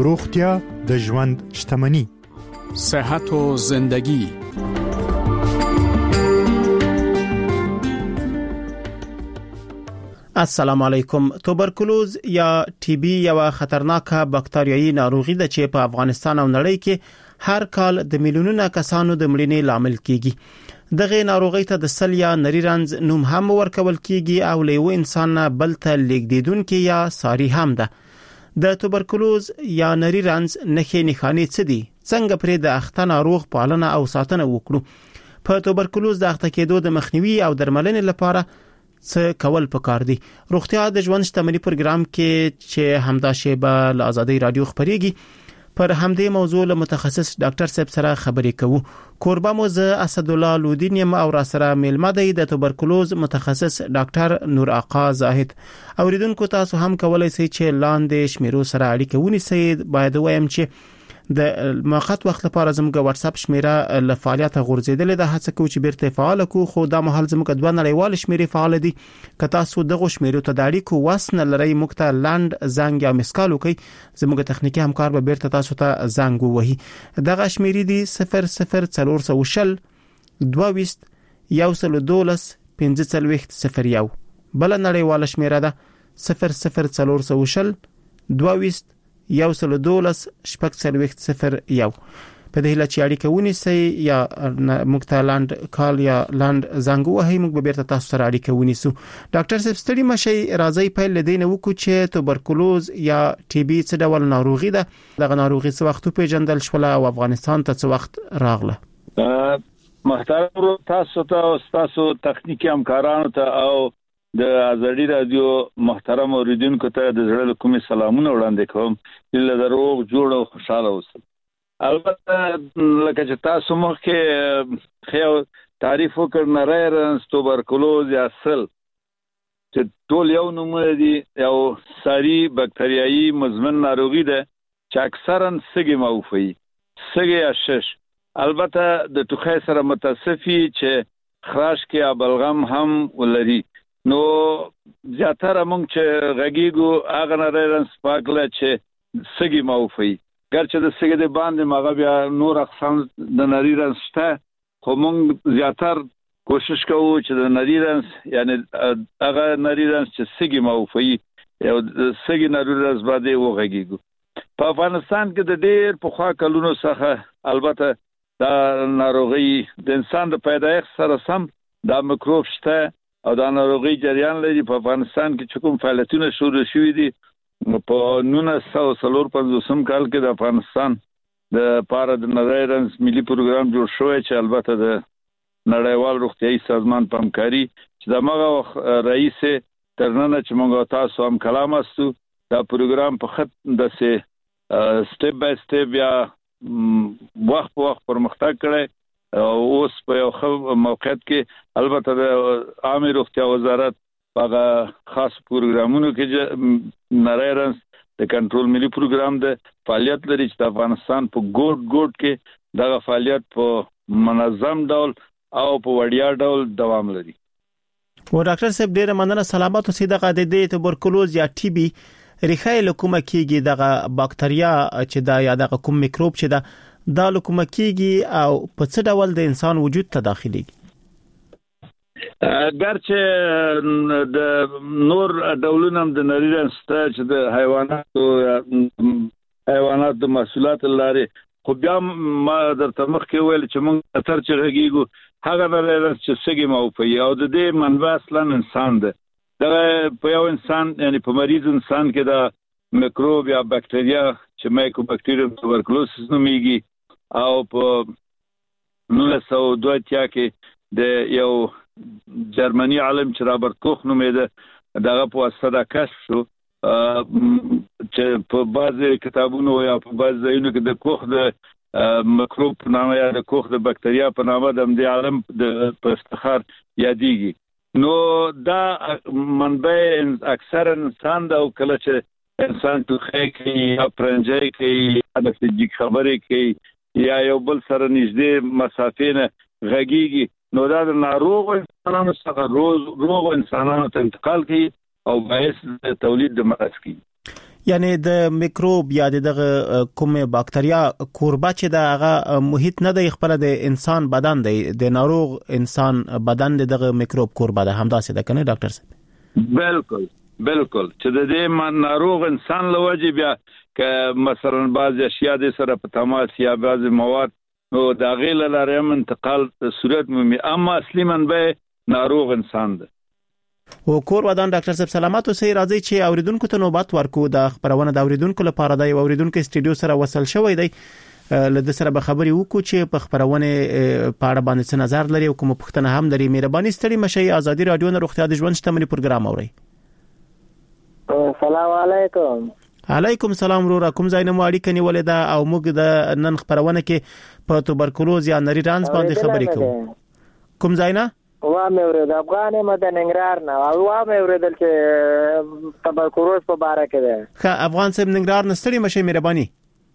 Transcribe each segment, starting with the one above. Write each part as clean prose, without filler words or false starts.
روغتیا د ژوند شتمني. صحت و زندگی. السلام علیکم. توبرکلوز یا ټي بي یو خطرناکه باکتریایي ناروغي ده چې په افغانستان او نړۍ کې هر کال د میلیونونو کسانو د مړینې لامل کیږي. دغه ناروغي ته د سل یا نری رنځ نوم هم ورکول کیږي او له یو انسان بل ته لیږدیدونکې یا ساري هم ده. د توبرکلوز یا نری رنځ نښې نښانې څه دي؟ څنګه پرې د اخته ناروغ پالنه او ساتنه وکړو؟ په توبرکلوز د اخته کېدو د مخنیوي او درملنې لپاره څه کول پکار دي؟ روغتیا د ژوند شتمني پروګرام کې چې همدا شیبه له آزادۍ رادیو خبريږي پر همدې موضوع له متخصص ډاکټر صاحب سره خبرې کوو. کوربه مو زه اسد الله لودین یم او را سره میلمه دی د توبرکلوز متخصص ډاکټر نور آقا زاهد. اوریدونکو تاسو هم کولای شئ چې لاندې شمیرو سره اړیکه ونیسئ. باید وایم چې د موقت وخت لپاره زموږ واتس اپ شمیره له فعالیت غورځیدلې ده. هڅه کوو چې بیرته فعال کو، خو دا مهال زموږ دوه نړیوال شمیرې فعال دي. که تاسو دغه شمیرو ته د اړیکو وسنه لرئ موږ ته لاند زنګ یا مسکال وکړئ. زموږ تخنیکی همکار به بیرته تاسو ته زنګ ووهي. دغه شمیرې دي 00440 22 112 1501. بل نړیوال شمیره ده 00440 22 112 1501. په دې لاره چې اړیکه ونیسئ یا موږ ته لاند کال یا لاند زنګ وهئ، موږ به بیرته تاسو سره اړیکه ونیسو. ډاکټر صاحب ستړي مشئ، راځي پیل لدین وکړو چې توبرکلوز یا ټي بي څه ډول ناروغي ده؟ دغه ناروغي څه وخت پیژندل شوه او افغانستان ته څه وخت راغله؟ محترم تاسو ته او تاسو تخنیکی همکارانو ته او د آزادۍ رادیو محترم اوریدونکو ته د زړه کومې سلامونه وړاندې کوم. له روغ جوړ او خوشاله اوسئ. البته لکه چې تاسو مخکې خو تعریف وکړ، نری رنځ توبرکلوز یا سل چې ټول یو نوم دی، یو ساري باکتریایي مزمن ناروغي ده چې اکثرا سږي موفي سږي یا شش. البته د ټوخي سره متصفي چې خراش کې بلغم هم ولري. نو زیاتره موږ چې غږیږو هغه نری رنځ پاکله چې سږي موفي، ګرچې د سږي د باندې مغه بیا نور اقسام د نری رنځ شته، خو موږ زیاتر کوشش کوو چې د نری رنځ یعنی هغه نری رنځ چې سږي موفي او د سږي نری رنځ باندې وغږیږو. په افغانستان کې د ډېر پخوا کلونو څخه البته دا ناروغي د انسان د پیدایښت سره سم دا میکروب شته او دا ناروغي جریان لري. په افغانستان کې چې کوم فعالیتونه شروع شوي دي په 1954 کال کې د افغانستان د پاره د نری رنځ ملي پروګرام جوړ شوی چې البته د نړیوال روغتیايي سازمان په همکاري چې دغه رئیس ترننه چې موږ تاسو هم کلام استو دا پروګرام په خط د سټپ بای سټپ یا وخت په وخت پرمختګ کړي. اوس په یو موقعیت کې البته د عامه روغتیا وزارت هغه خاص پروګرامونو کې نری رنځ د کنټرول ملي پروګرام د فعالیت لري چې د افغانستان په ګوټ کې دغه فعالیت په منظم ډول او په وړیا ډول دوام لري. و ډاکټر صاحب ډیره مننه. سلامات اوسئ. دغه د توبرکلوز یا ټي بي ریښه له کومه کیږي؟ دغه باکتریا چې دا یا دغه کوم میکروب چې دا له کومه کیږي او په څه ډول د انسان وجود ته داخليږي؟ ګرچې د نور ډولونه د نری رنځ چې د حیوانات د محصولات لري، خو بیا ما درته مخکې ویل چې موږ تر چې غږیږو هغه نری رنځ چې سږي موفي او د دې منبع اصلا انسان ده. دا په یو انسان یعنی په مریض انسان کې دا میکروب یا باکتریا چې مایکوبیکټیریوم توبرکلوسس نومیږي او په 1902 کې د یو جرمني عالم چې رابرت کوخ نومیده دغه په واسطه دا کشف شو چې په بعضي کتابونو یا په بعضي ځایونو کې د کوخ د میکروب په نامه یا د کوخ د باکتریا په نامه د دې عالم په افتخار یادېږي. نو دا منبع اکثر انسان دا او کله چې انسان ټوخی کوي یا پرنجی کوي یا د فزیک خبرې کوي یا یو بل سره نږدې مسافې نه غږیږي، نو دا د ناروغ انسانانو څخه روغ انسانانو ته انتقال کوي او باعث د تولید د مرض کوي. یعنی د میکروب یا دغه کومه باکتریا کوربه چې دغه محیط نه دی خپل د انسان بدن دی د ناروغ انسان بدن دغه میکروب کوربه ده همداسې ده کنه ډاکټر صاحب؟ بالکل چې د دې ناروغ انسان لوجه بیا ک مثلا بعض اشیاء د سره په تماس یا بعض مواد نو د غیل لاره انتقال صورت مې اما اصلي منبع ناروغ انسان ده. او کور ودان ډاکټر صاحب سلامات اوسئ. راځي چې اوریدونکو ته نوبت ورکو د خبرونه د اوریدونکو لپاره د اوریدونکو استودیو سره وصل شوی دی لږ سره به خبري وکړو چې په خبرونه په اړه باندې څه نظر لري او کوم پوښتنه هم لري. مهرباني ستړي مشي ازادي رادیو نه روغتیا د ژوند شتمنۍ پروګرام اوري. السلام علیکم. علیکم السلام ورو کوم ځای نه اړیکه نیولې ده او موږ د نن خبرونه کې په توبرکلوز یا نری رانس باندې خبرې کوو. کوم ځای نه؟ وا مې ورته د افغان مدن ننګرهار نه وا مې ورته چې توبرکلوز په باره کې ده. ښه افغان صاحب ننګرهار نه ستړي مشي مهرباني.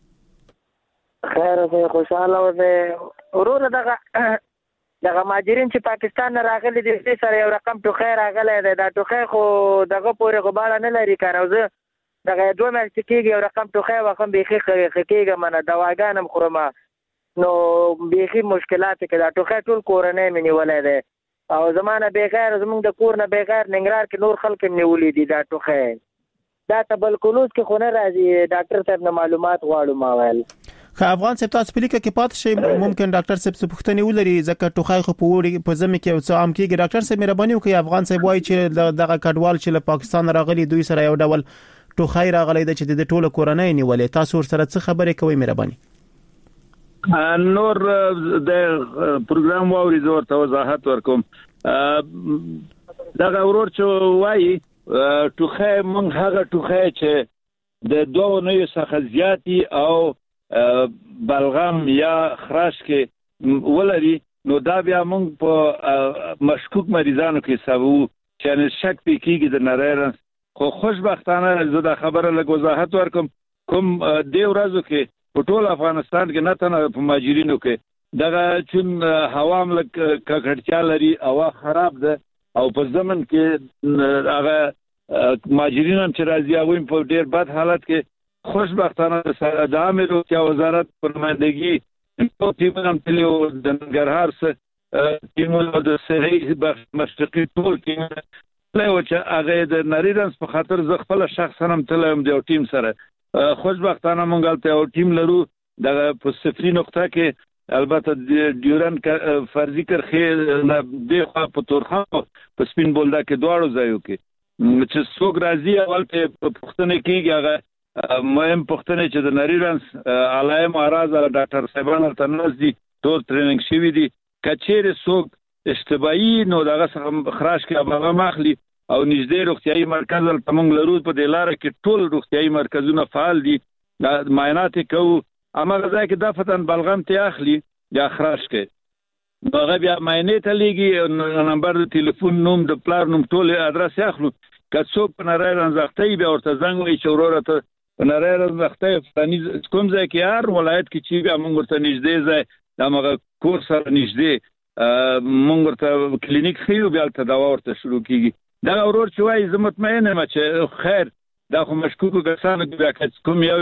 خیر اوسه خوشاله اوسه ورور دغه ماجرین چې پاکستان نه راغلي دي سره یو رقم ټوخی راغلی دی. دا ټوخی خو دغه پورې غباړه نه لري کنه. زه دغه 2 میاشتې کېږي یو رقم ټوخی واخم بیخي کېږم نه دواګان هم خورم نو بیخي مشکلات کې دا ټوخی ټول کورنۍ مې نیولې دی او زمانه بغیر زمونږ د کور نه بغیر ننګرهار کې نور خلک هم نیولې دي دا ټوخی. دا توبرکلوز کې خو نه راځي ډاکټر صاحب نه معلومات غواړو ما ویل. که افغان صاحب تاسو پلیکه کې پات شي ممکن ډاکټر صاحب څه پوښتنه ولري ځکه ټوخی خو په وړي په زمي کې څه عام کېږي. ډاکټر صاحب مهرباني وکړئ افغان صاحب وایي چې دغه کډوال چې له پاکستان راغلي دوی سره یو ډول ټوخی راغلی د چې د ټوله کورنۍ نیولې. تاسو سره څه خبرې کوي مهرباني؟ نور د پروګرام ووري زور ته وضاحت ورکوم. دا ورور چې وایي ټوخی مونږ هغه ټوخی چې د 2 نوع څخه زیاتی او بلغم یا خراش کې ولري نو دا بیا مونږ په مشکوک مریضانو کې حسابو چې شک پکېږي د نریرنس. خو خوشبختانه زه دا خبره لږ وضاحت ورکوم کوم د ورځو کې په ټول افغانستان کې نه تنه په ماجرینو کې دغه چون هوا هم لږ ککړتیا لري هوا خراب ده او په زمن کې هغه ماجرین هم چې راځي هغوی په ډېر بد حالت کې خوشبختانه د عامه روغتیا وزارت په نمائندګي په ټیم هم تلو د ننګرهار سره ټیم د صحي مشرقي ټول ټیم له چې هغه د نریرنس په خاطر ز خپل شخصا هم تلم د ټیم سره. خوشبختانه مونږ ته یو ټیم لرو د په صفري نقطه کې البته د ډیورن فرضي کرخه نه د په تورخه په سپین بولدا کې دواړو ځایو کې چې څوک راځي اول په پښتنه کېږي هغه مهم پښتنه چې د نریرنس علائم اعراض ډاکټر صاحبانو ته نږدې ټول ټریننګ شوی دي. کچېره څوک اشتباهي نو دغه خراش کې هغه ماخلي او نږدې روغتيایي مرکز ته موږ لرو. په دې لار کې ټول روغتيایي مرکزونه فعال دي. د معاینات کوو اما غذا کې دافتن بلغم ته اخلي یا خراش کې هغه بیا معاینه ته لګي نمبر د ټلیفون نوم د پلار نوم ټول ادرس اخلو. که څوک په نریرنس ځختې بیا ورته زنګ وایي چې وروره ته په نریرنس ځختې فلاني کوم ځای کې هر ولایت کې چې بیا موږ ورته نږدې ځای د هغه کور سره نږدې موږ ورته کلینیک خیو بیا ته دوا ورته شروع کیږي. دا ورور چې وایي زه مطمئن یم چې خیر دا خو مشکوکو کسانو بیا کوم یو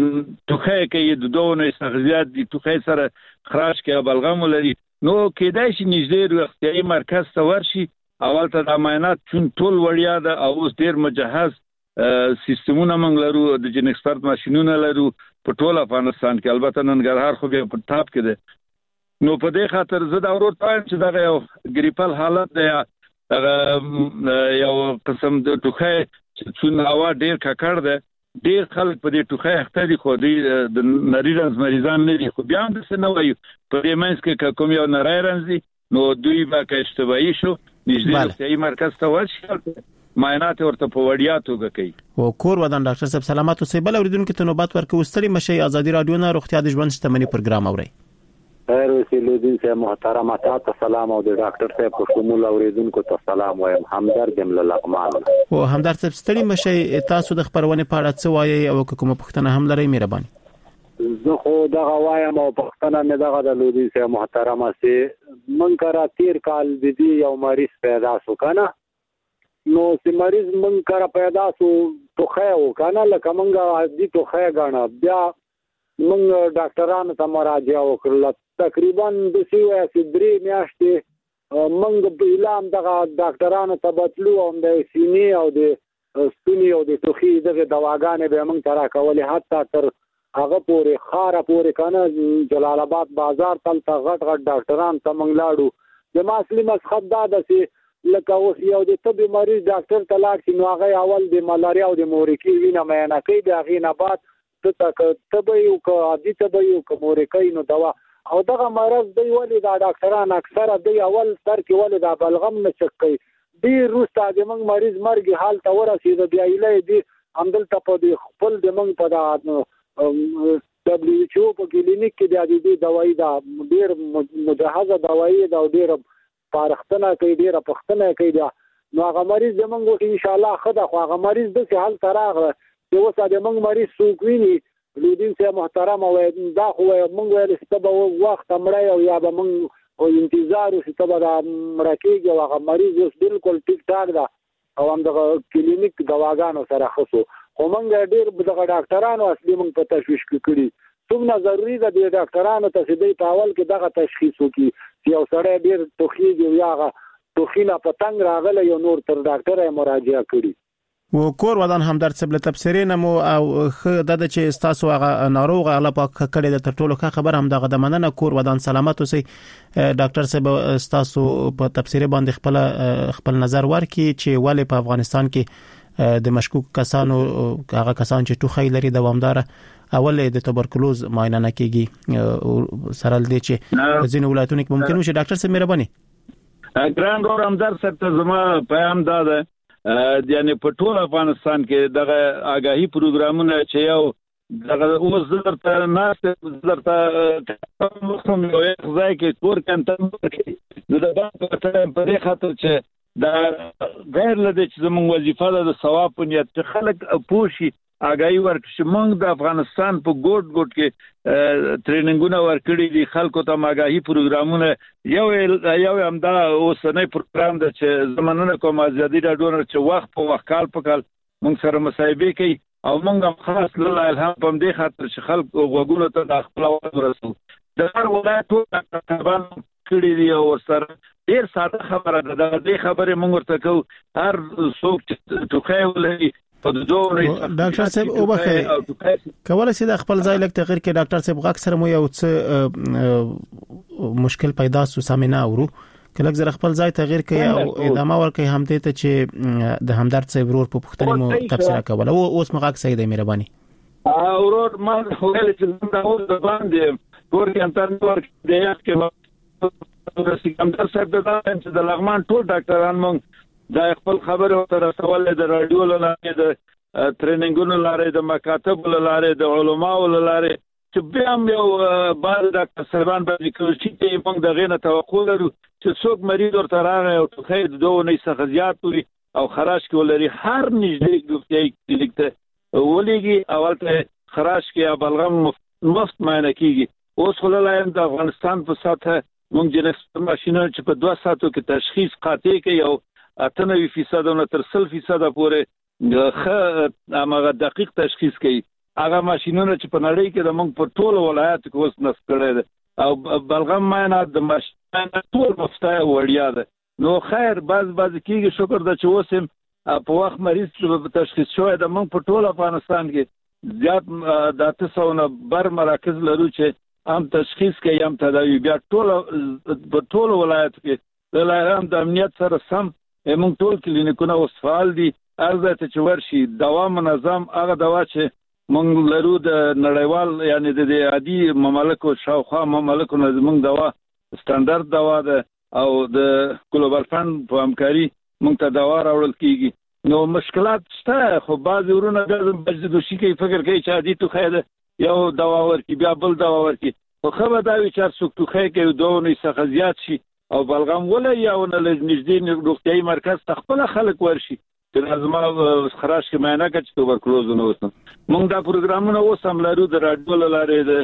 ټوخی کې د 2 نوع څخه زیات دي ټوخی سره خراش کې بلغم ولري نو کېدای شي نږدې روغتیایي مرکز ته ورشي. اول ته د معاینات چون ټول وړیا ده او اوس ډیر مجهز سیستمونه موږ لرو د جن ایکسپرت ماشينونه لرو په ټول افغانستان کې. البته ننګرهار خو به په ټاپ کې ده نو په دې خاطر زه دا ورور ته چې دا یو ګریپل حالت دی یو قسم د ټوخی چې چون هوا ډیر ککړ ده ډیر خلک په دې ټوخی اخته دي خو د نریرنس مریضان نه دي. خو بیا هم څه نه وایي په دې منځ کې کوم یو نریرنس دي نو دوی به که اشتباهي شو نږدې روغتیایي مرکز ته ورشي معاینات ورته په وړیا توګه کوي. او کور ودان ډاکټر صاحب سلامات اوسئ. بل اوریدونکو ته نوبت ورکوي ستړي مشي ازادي رادیو نه روغتیا د ژوند شتمنۍ پروګرام اوري. خیر اوسئ لودین صاحب محترم تاسو سلام او د ډاکټر صاحب په شمول اوریدونکو ته سلام وایم. همدرد یم له لغمان. او همدرد صاحب ستړي مشي تاسو د خبرونه په اړه څه وایي او کومه پوښتنه هم لرئ مهرباني؟ زه خو دغه وایم او پښتنه مې دغه د لودین صاحب محترمه سي من کرا 13 کال د دې یو مریض پیدا شو کنه نو چې مریض من کرا پیدا شو ټوخه وکنه لکه مونږه دې ټوخه غاڼه بیا مونږ ډاکټرانو ته مراجعه وکړه تقریبا د سیوه چې 3 میاشتې مونږ په اعلان دغه ډاکټرانو ته بتلو او د سینې او د ستوني او د ټوخي دغه دواګانې به مونږ ترا کولې حتی تر هغه پورې خاره پورې کنه جلال آباد بازار تل ته غټ ډاکټران ته مونږ لاړو د ماسلی مسخب دا د لکه اوس یو د طبي مریض ډاکټر ته لاړ چې نو هغه اول د ملاریا او د مورکی وینه معاینه کوي د هغې نه بعد طبي او عادي طبي او مورکی نو دوا او دغه مرض دی ولې دا ډاکټران اکثره دی اول سر کې ولې دا بلغم نه چک کوي ډیر روسته د موږ مریض مرګ حال ته ورسېد بیا یې دی همدلته په د خپل د موږ په دا WHO په کلینیک کې د دوايي دا ډیر مجهزه دوايي دا ډیر پارختنه کوي ډیره پختنه کوي نو هغه مریض زمونږ ان شاء الله خدا خو هغه مریض د څه حل تراغله چې وسه د موږ مریض سوق ویني لودین سه محترم او دا خو موږ ویل ستبه وخت مړی او یا به موږ او انتظار او ستبه د مرکیږي او هغه مریض اوس بالکل ټیک ټاک ده او هم د کلینیک دواګانو سره خصو خو موږ ډیر دغه ډاکټرانو اصلي موږ په تشویش کړی څومره ضروری ده د ډاکټرانو ته چې د اول کې دغه تشخیص وکړي چې یو سړی ډیر توخیږي یا هغه توخینه په تنګ راغله یو نور تر ډاکټر یې مراجعه کړي و کور ودان همدرد صاحب له تبصرې نه مو او د چې تاسو هغه ناروغ الله پاک کړي د ترټولو ښه خبر هم دغه د مننه کور ودان سلامت اوسئ ډاکټر صاحب تاسو په تبصرې باندې خپل نظر ورکړي چې ولې په افغانستان کې د مشکوک کسانو هغه کسان چې ټوخی لري دوامدار اول د توبرکلوز معاینه نه کیږي سره لدی چې ځینې ولایتونو کې ممکن وي ډاکټر صاحب مهرباني ګران ګور همدار سره ته زما پیغام دا ده یعنی په ټول افغانستان کې دغه آگاهی پروګرامونه چې یو دغه اوس درته ناست درته موسم یو ځای کې کور کنټم کې د بانک په دې خاطر چې دا غیر لدی چې زموږ وظیفه ده د ثواب په نیت چې خلک پوښي آگاهی ورکړي موږ د افغانستان په ګوټ کې ټریننګونه ورکړي دي خلکو ته آگاهی پروګرامونه یو همدا اوسنۍ پروګرام د چې زمونږ کوم ازادي راډیو چې وخت په وخت کال په کال موږ سره مصاحبه کوي او موږ هم خاص الله الهام په دې خاطر چې خلک وګورو ته د خپل ورسو د هر ولایت ټول کړي دي او سره ډیر ساده خبره ده د دې خبره موږ ورته کوو هر څوک چې ټوخی ولري ډاکټر صاحب او بخیر کولای شي د خپل ځای لک تغیر کې ډاکټر صاحب غاک سره مو یو څه مشکل پیدا سو سامنا اورو کله زه خپل ځای تغیر کوي او ادامه ورکوي هم دې ته چې د همدرد صاحب ورور په پښتني مو تفسیر کوله او اوس مغاک صحیح دی مهرباني ورور ما ویل چې دا اوس د باندې ور کې انټرنیټ ورک دی چې همدرد صاحب د لغمان ټول ډاکټران مونږ دا خپل خبره تر رسول د رادیو لاره د ټریننګونو لاره د مکاتب لاره د علماو لاره چې بیا هم یو بعض ډاکټر صاحبان باندې کوي چې موږ د غینه توقع لرو چې څوک مریض ورته راغی او ټوخی د دوه نه څخه زیات وي او خراش کې ولري هر نږدې ډاکټر کلینیک ته ولېږي اول ته خراش کې یا بلغم مفت معاینه کیږي اوس خلای د افغانستان په سطح موږ جنس ماشینونه چې په 2 ساعتو کې تشخیص قاطع کوي او 98% او تر 100% پورې هغه دقیق تشخیص کوي هغه ماشینونه چې په نړۍ کې د موږ په ټولو ولایتو کې اوس نصب کړي دي او بلغم معاینه د ماشین ټول مفتای وړیا ده نو خیر بعض کېږي شکر ده چې اوس په وخت مریض تشخیص شوی د موږ په ټول افغانستان کې زیات د 800 نه بر مراکز لرو چې هم تشخیص کوي هم تداوی بیا په ټول ولایتو کې د لارام د امنیت سره سم موږ ټول کلینیکونه اوس فعال دي ارزه ته چې ورشي دوا منظم هغه دوا چې موږ لرو د نړیوال یعنی د عادي مملکو شاوخوا مملکو نه موږ دوا سټانډرډ دوا ده او د ګلوبال فند په همکاري موږ ته دوا راوړل کیږي نو مشکلات شته خو بعض ورونه د بجدوشي کې فکر کوي چې عادي ټوخی ده یو دوا ورکي بیا بل دوا ورکي خو خبر دا وی چې څوک ټوخی کوي دوه نه څخه زیات شي او بلغم ولا یا ونه نږدې روغتيایي مرکز خپل خلک ورشي چې لازم خراش کې معاینه کوي چې توبرکلوز نه وسم موږ دا پروګرامونه اوس هم لرو د رادیو لاره د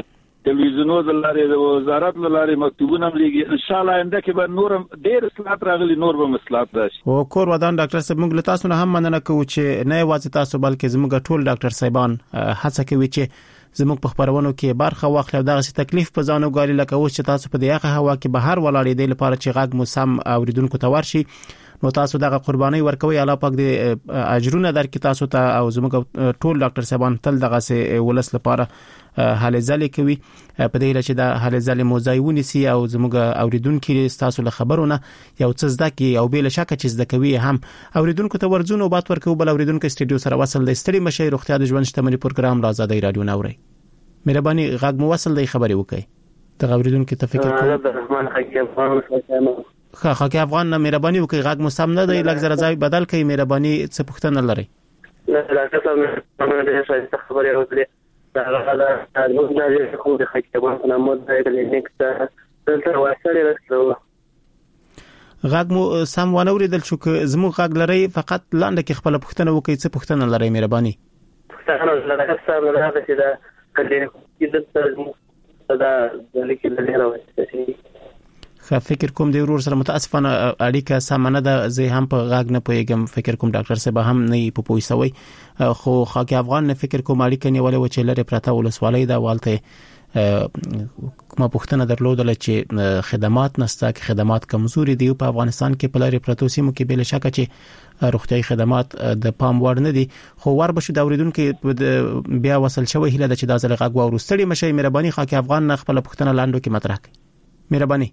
تلویزیونونو د لارې د وزارت لارې مکتوبونه لګي ان شاء الله انده کې به نور ډېر اصلاحات راغلي نور به اصلاحات راشي. او کور ودان ډاکټر صاحب موږ له تاسو نه هم مننه کوو چې نه یوازې تاسو بلکې زموږ ټول ډاکټر صاحبان هڅه کوي چې زموږ په خبرونو کې برخه واخلي او دغه تکلیف په ځانو غالي لکه اوس چې تاسو په دغه هوا کې بهر ولاړې دی لپاره چې غږ مو سم اوریدونکو ته ورشي نو تاسو دغه قرباني ورکوي الله پاک دې اجرونه درکړي تاسو ته او زموږ ټول ډاکټر صاحبان تل دغه سه ولس لپاره حل ځلې کوي په دې لچې د حل ځلې موزایونی سي او زموږ اوریدونکو تاسو له خبرونه یو څه زده کی او بل شک چې زده کوي هم اوریدونکو ته ورزونه بات ورکو بل اوریدونکو استډیو سره وصل د ستړي مشي روغتیا د ژوند شتمنۍ پروګرام آزادۍ رادیو نوري مهرباني غږ مو وصل دی خبري وکړي د اوریدونکو ته فکر کوم عبدالرحمن حکیم خاکی افغان نه مهرباني وکړي غږ مو سم نه دی لږ زره ځای بدل کړئ مهرباني څه پوښتنه لري نه لا څه مې د څه خبرې اوسه دا نو دا کوم د حکیمان په نامه د کلینیک ته دلته واسطه راځو غږ مو سم ونه اوریدل شو که زموږ غږ لري فقط لاندې کې خپل پوښتنه وکړئ څه پوښتنه لري مهرباني پوښتنه لري سم نه ده چې دا کلینیک کې دا لیکل لري راوځي فکر کوم د ورور سره متاسفانه اړیکه سمانه ده زه هم په غاګ نه پويګم فکر کوم ډاکټر صاحب هم نه په پويسوي خو خاکی افغان نه فکر کوم اړیکه نیولې و چې لري پرته ولسوالۍ دا والته کومه پوښتنه درلودل چې خدمات نسته کې خدمات کمزوري دي په افغانستان کې په لري پرته سیمو کې بل شک چې روغتيایي خدمات د پام وړ نه دي خو ور بشو د اوریدونکو بیا وصل شوی هله د چې د ځل غاګ ورستړي مشي مهرباني خاکی افغان نه خپل پوښتنه لاندو کې مطرح کړئ مهرباني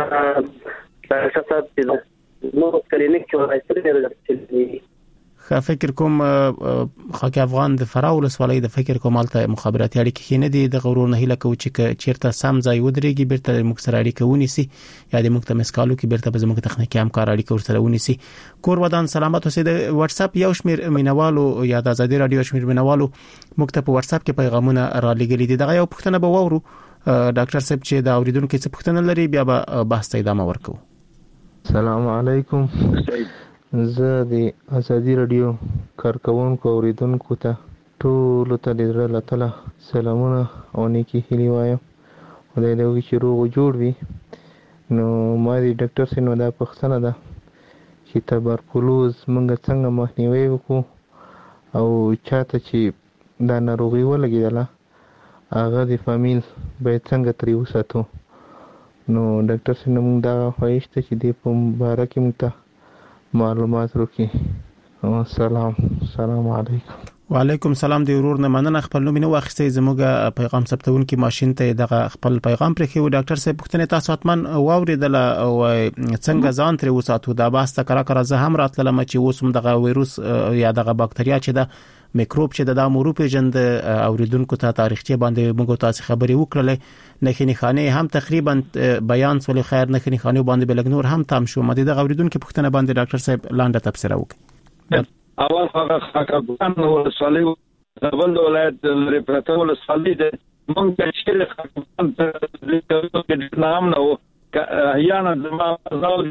نو کلینیک کې راځي فکر کوم خاکی افغان د فراول سوالای د فکر کومالته مخابراتي اړیکې نه دي د غرور نه هله کوي چې چیرته سم ځای ودرېږي بیرته مکسر اړیکه ونیسي یا د مکتب مسکالو کې بیرته به زموږ تخنیکی همکار اړیکه ورسره ونیسي کور ودان سلامات اوسئ د واتس اپ یو شمیر مینوالو یا د آزادي رادیو شمیر مینوالو مکتب په واتس اپ کې پیغامونه را لګیلي دي دغه یو پوښتنه به وورو ډاکټر صاحب چې دا اوریدونکو څه پوښتنه لري بیا به بحث ته ادامه ورکو السلام علیکم زه د آزادي رادیو کارکونکو اوریدونکو ته ټول ته د زړه له تله سلامونه او نیکی هیلې وایم خدای دې وکړي چې روغ جوړ وي نو ما د ډاکټر سینو دا پوښتنه ده چې تبرکلوز موږ څنګه مخنیوي وکړو او چاته چې دا ناروغي ولګېدله هغه د فامیل باید څنګه ترې وساتو نو ډاکټر سینو موږ دا خواهش ته چې دې په باره کې موږ ته معلومات وکړي سلام علیکم وعلیکم سلام دی ورور نه مننه خپل نوم نه واخستې زموږ پیغام ثبتون کې ماشين ته دغه خپل پیغام پرې خو ډاکټر صاحب پوښتنه تاسو اتمن واوریدل او څنګه ځان ترې وساتو دا باسته کرا زه هم راتلم چې اوسم دغه وایروس یا دغه باکتریا چې د میکروب چې د امورو پیژند اوریدونکو ته تاریخچه باندې موږ تاسو خبري وکړلې نخینی خانه هم تقریبا بیان سول خیر نخینی خانه باندې بلګنور هم تام شو مده د اوریدونکو پوښتنه باندې ډاکټر صاحب لاندې تفسیر وکړي اول هغه خاکبان ولسوالۍ زبل ولایت لري پرته ولسوالۍ د مونږ چې خاکبان ته نام نو احیانا زما زاول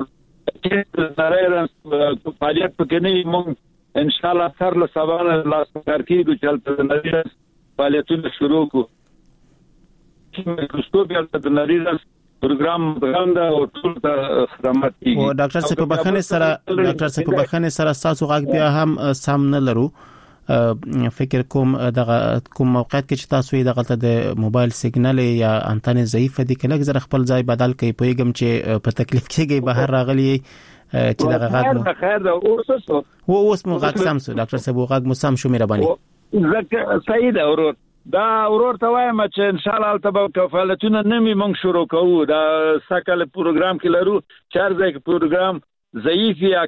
چې زړه فعالیت پکې نه مونږ ان شاء الله سر له سبا لاس کار کیږي چې تل نړۍ فعالیتونه شروع کو چې مایکروسکوپ یا د نړۍ پروګرام غونډه او ټول خدمات کیږي او ډاکټر صاحب په بخښنه سره تاسو غږ بیا هم سم نه لرو فکر کوم دغه کوم موقعیت کې چې تاسو دغه د موبایل سیګنال یا انټن ضعیف دي کله زر خپل ځای بدل کوي پویګم چې په تکلیف کېږي بهر راغلی چې دغه غږ خیر دا اوس مو غږ سم شو ډاکټر صاحب غږ مو سم شو مهرباني زکه سعید اورور دا ورور ته وایم چې ان شاء الله تبارک کفالتونه نمی مونږ شروع کوو دا سکل پروګرام کې لرو چار ځای پروګرام ضعیف یا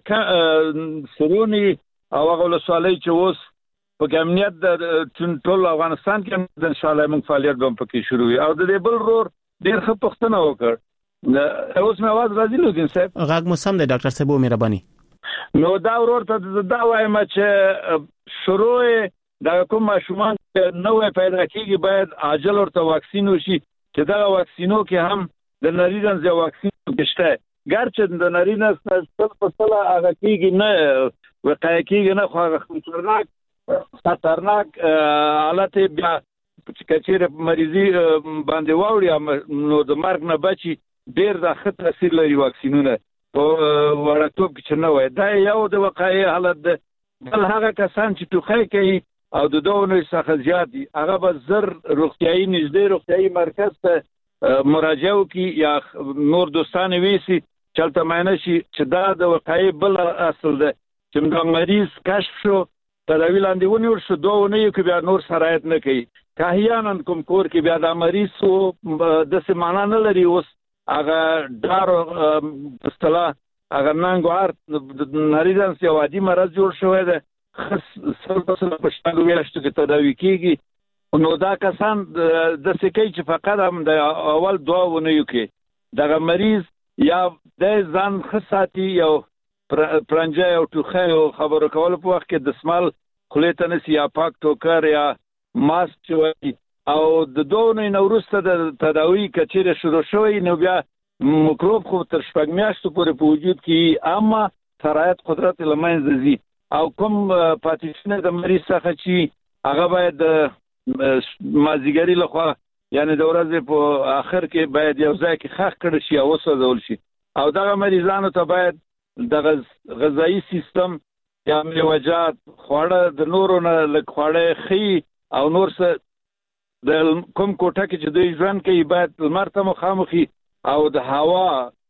سرونی او هغه سوالای چې اوس په امنیت د ټول افغانستان کې ان شاء الله مونږ فعالیت به پکې شروع وي او د بل ورور ډیر ښه پښتنه وکړ اوس مې आवाज راځي نو دین صاحب غږ مو سم دی ډاکټر صاحب مهرباني نو دا ورور ته دا وایم چې شروع دا کوم ماشومان نوې پیدا کیږي باید عاجل ورته واکسین وشي چې دا واکسینو کې هم د نریدن ځای واکسین کېشته ګرچې د نریدن څخه په سلا هغه کېږي نه وقایع کېږي نه خو هغه خطرناک حالت بیا کچېره مریضي باندې واوړي نو د مرګ نه بچي ډېر د ښه تاثیر لري واکسینونه په وړاندوب کې چې نه وای دا یو د وقایع حالت ده. بل هغه کسان چې ټوخی کوي او د دوه څخه زیات دي هغه به زر روغتیايي نږدې روغتیايي مرکز ته مراجعه وکړي یا نور دوستان ویسي چلته معنی شي چې دا د وقایع بل اصل ده چې دا مریض کشف شو تداوی لاندې ونیول شو دوه نه یو کې بیا نور سرایت نه کوي کاهیانن کوم کور کې بیا دا مریض سو د سیمانه نه لري اوس هغه دارو اصطلاح هغه نانګوار د نریدانس یو عادي مرض جوړ شوی دی سل په شپږ میاشتو کې تداوي کیږي نو دا کسان د سکی چې فقط هم د اول دوه ونیو کې دغه مریض یا د ځان خصاتي یو پرنجه او ټوخی او خبرو کول په وخت کې د سمال خولې ته نسی یا پاک ټوکر یا ماسک چوي او د دوه نه وروسته د تداوی کچېره شروع شوی نو بیا مکروب خو تر شپږ میاشتو پورې په وجود کې اما سرایت قدرت لمنځه ځي او کوم پاتیشنه د مریض څخه چې هغه باید مازیګری لخوا یعنی د ورځې په آخر کې باید یو ځای کې خاخ کړی شي او وسوځول شي او دغه مریضانو ته باید د غذایی سیستم یا میوجات خواړه د نورو نه لږ خواړه خي او نور څه د کوم کوټه کې چې دوی ژوند کوي باید لمر ته مخامخي او د هوا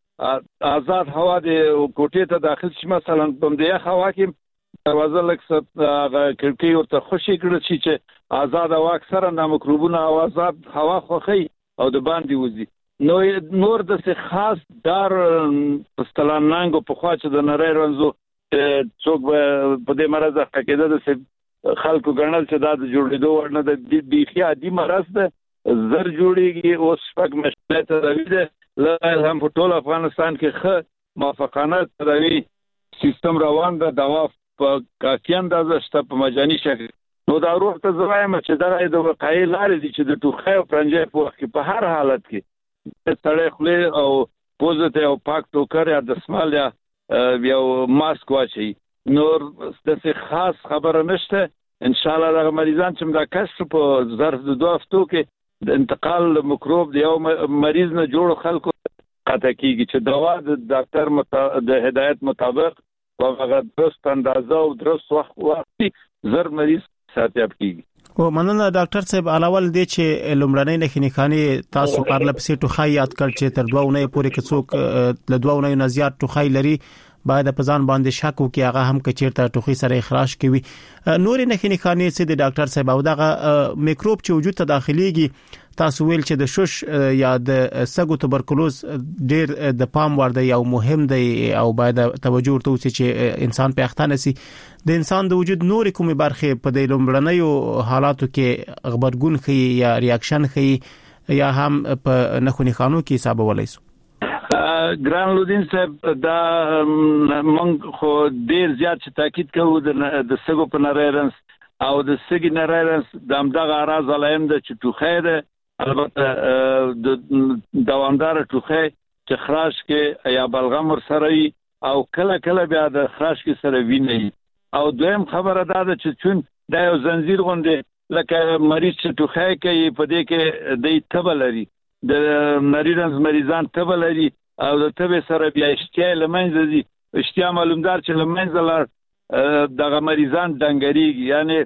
آزاد هوا د کوټې ته داخل شي مثلا په دې هوا کې دروازه لکه کړکۍ ورته خوشي کړل شي چې آزاد هوا اکثره د مکروبونو او آزاد هوا خوخي او د باندې وځي نو نور د څه خاص دار پستلان نانګو په خوا چې د نری رنزو څوک په دې مرز کېده د خلکو ګڼل چې دا د جوړېدو ورنه د بیخي عادي مرز ده زر جوړیږي اوس شپږ مشته تداوی ده له هم په ټول افغانستان کې ښه موافقانه تداوی سیستم روان ده دوا په کافي اندازه شته په مجاني شکل نو دا روح ته زوایم چې دا د وقایع لارې دي چې د ټوخی او پرنجې په وخت کې په هر حالت کې سړی خولې او پوزه ته او پاک ټوکر یا دسمال یا یو ماسک واچي نور د خاص خبره نشته ان شاء الله د مریضان چې دا کشف په ظرف د 2 هفتو کې د انتقال مکروب د یو مریض نه جوړ خلکو قطع کیږي چې دوا د ډاکټر د هدایت مطابق او هغه درست اندازه او درست وخت زر مریض ساتياب کیږي او مننه ډاکټر صاحب علاوه دې چې لومړنۍ نښې تاسو پرله پسې ټوخی یاد کړ چې تر 2 نه پورې کې څوک له 2 نه زیات ټوخی لري باید په ځان باندې شک وکړي هغه هم کچیرته ټوخی سره اخراج کوي نور نښې چې د ډاکټر صاحب او دغه میکروب چې وجود ته داخليږي تاسو ویل چې د شوش یا د سګو توبرکلوز ډیر د پام وړ دی او مهم دی او باید توجه ورته وشي چې انسان په اختانه سي د انسان د وجود نور کومه برخه په د لومړنیو حالاتو کې خبرګون خي یا ریاکشن خي یا هم په نخونی خانو کې حساب ولای سو ګران لودین صاحب دا مونږ خو ډیر زیات چې تاکید کوو د سګو په نریرنس او د سګي نریرنس د همدغه اراز علایم د چې ټوخی ده البته د دوامدار ټوخی چې خراش کې یا بلغم ور سره وي او کله کله بیا د خراش کې سره ویني او دویم خبره دا ده چې چون دا یو زنجیر غونډه لکه مریض چې ټوخی کوي په دې کې د تبه لري د نریرنس مریضان تبه لري او د تبه سره بیا اشتیا لمنځه دي اشتیا معلومدار چې لمنځه لار دغه مریضان ډنګريږي یعنی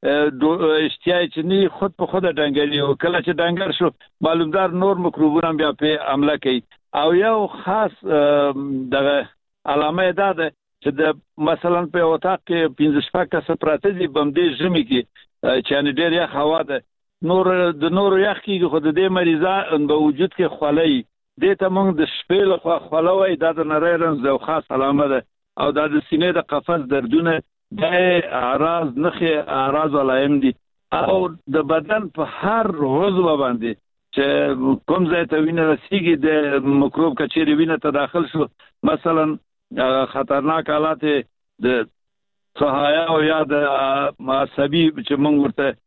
اشتیا چې نه خود په خود ډنګري او کله چې ډنګر شو معلومدار نور مکروبونه بیا په حمله کوي او یو خاص دغه علامه ده چې د مثلا په وطاق کې 15 کس پراته دي بمدې ژمي کې چې ډېر یخ هوا ده نور د نور یخ کې خود د مریضان په وجود کې خولای دې ته موږ د شپې له خولوي د نریرنس یو خاص علامه ده او د سینې د قفس دردونه د اعراض نخې اعراض علایم دي او د بدن په هر عضو باندې چې کوم ځای ته وینه رسیږي د مکروب کچېری وینه ته داخل شو مثلا خطرناک حالات د صحایا او یا د عصبي چې موږ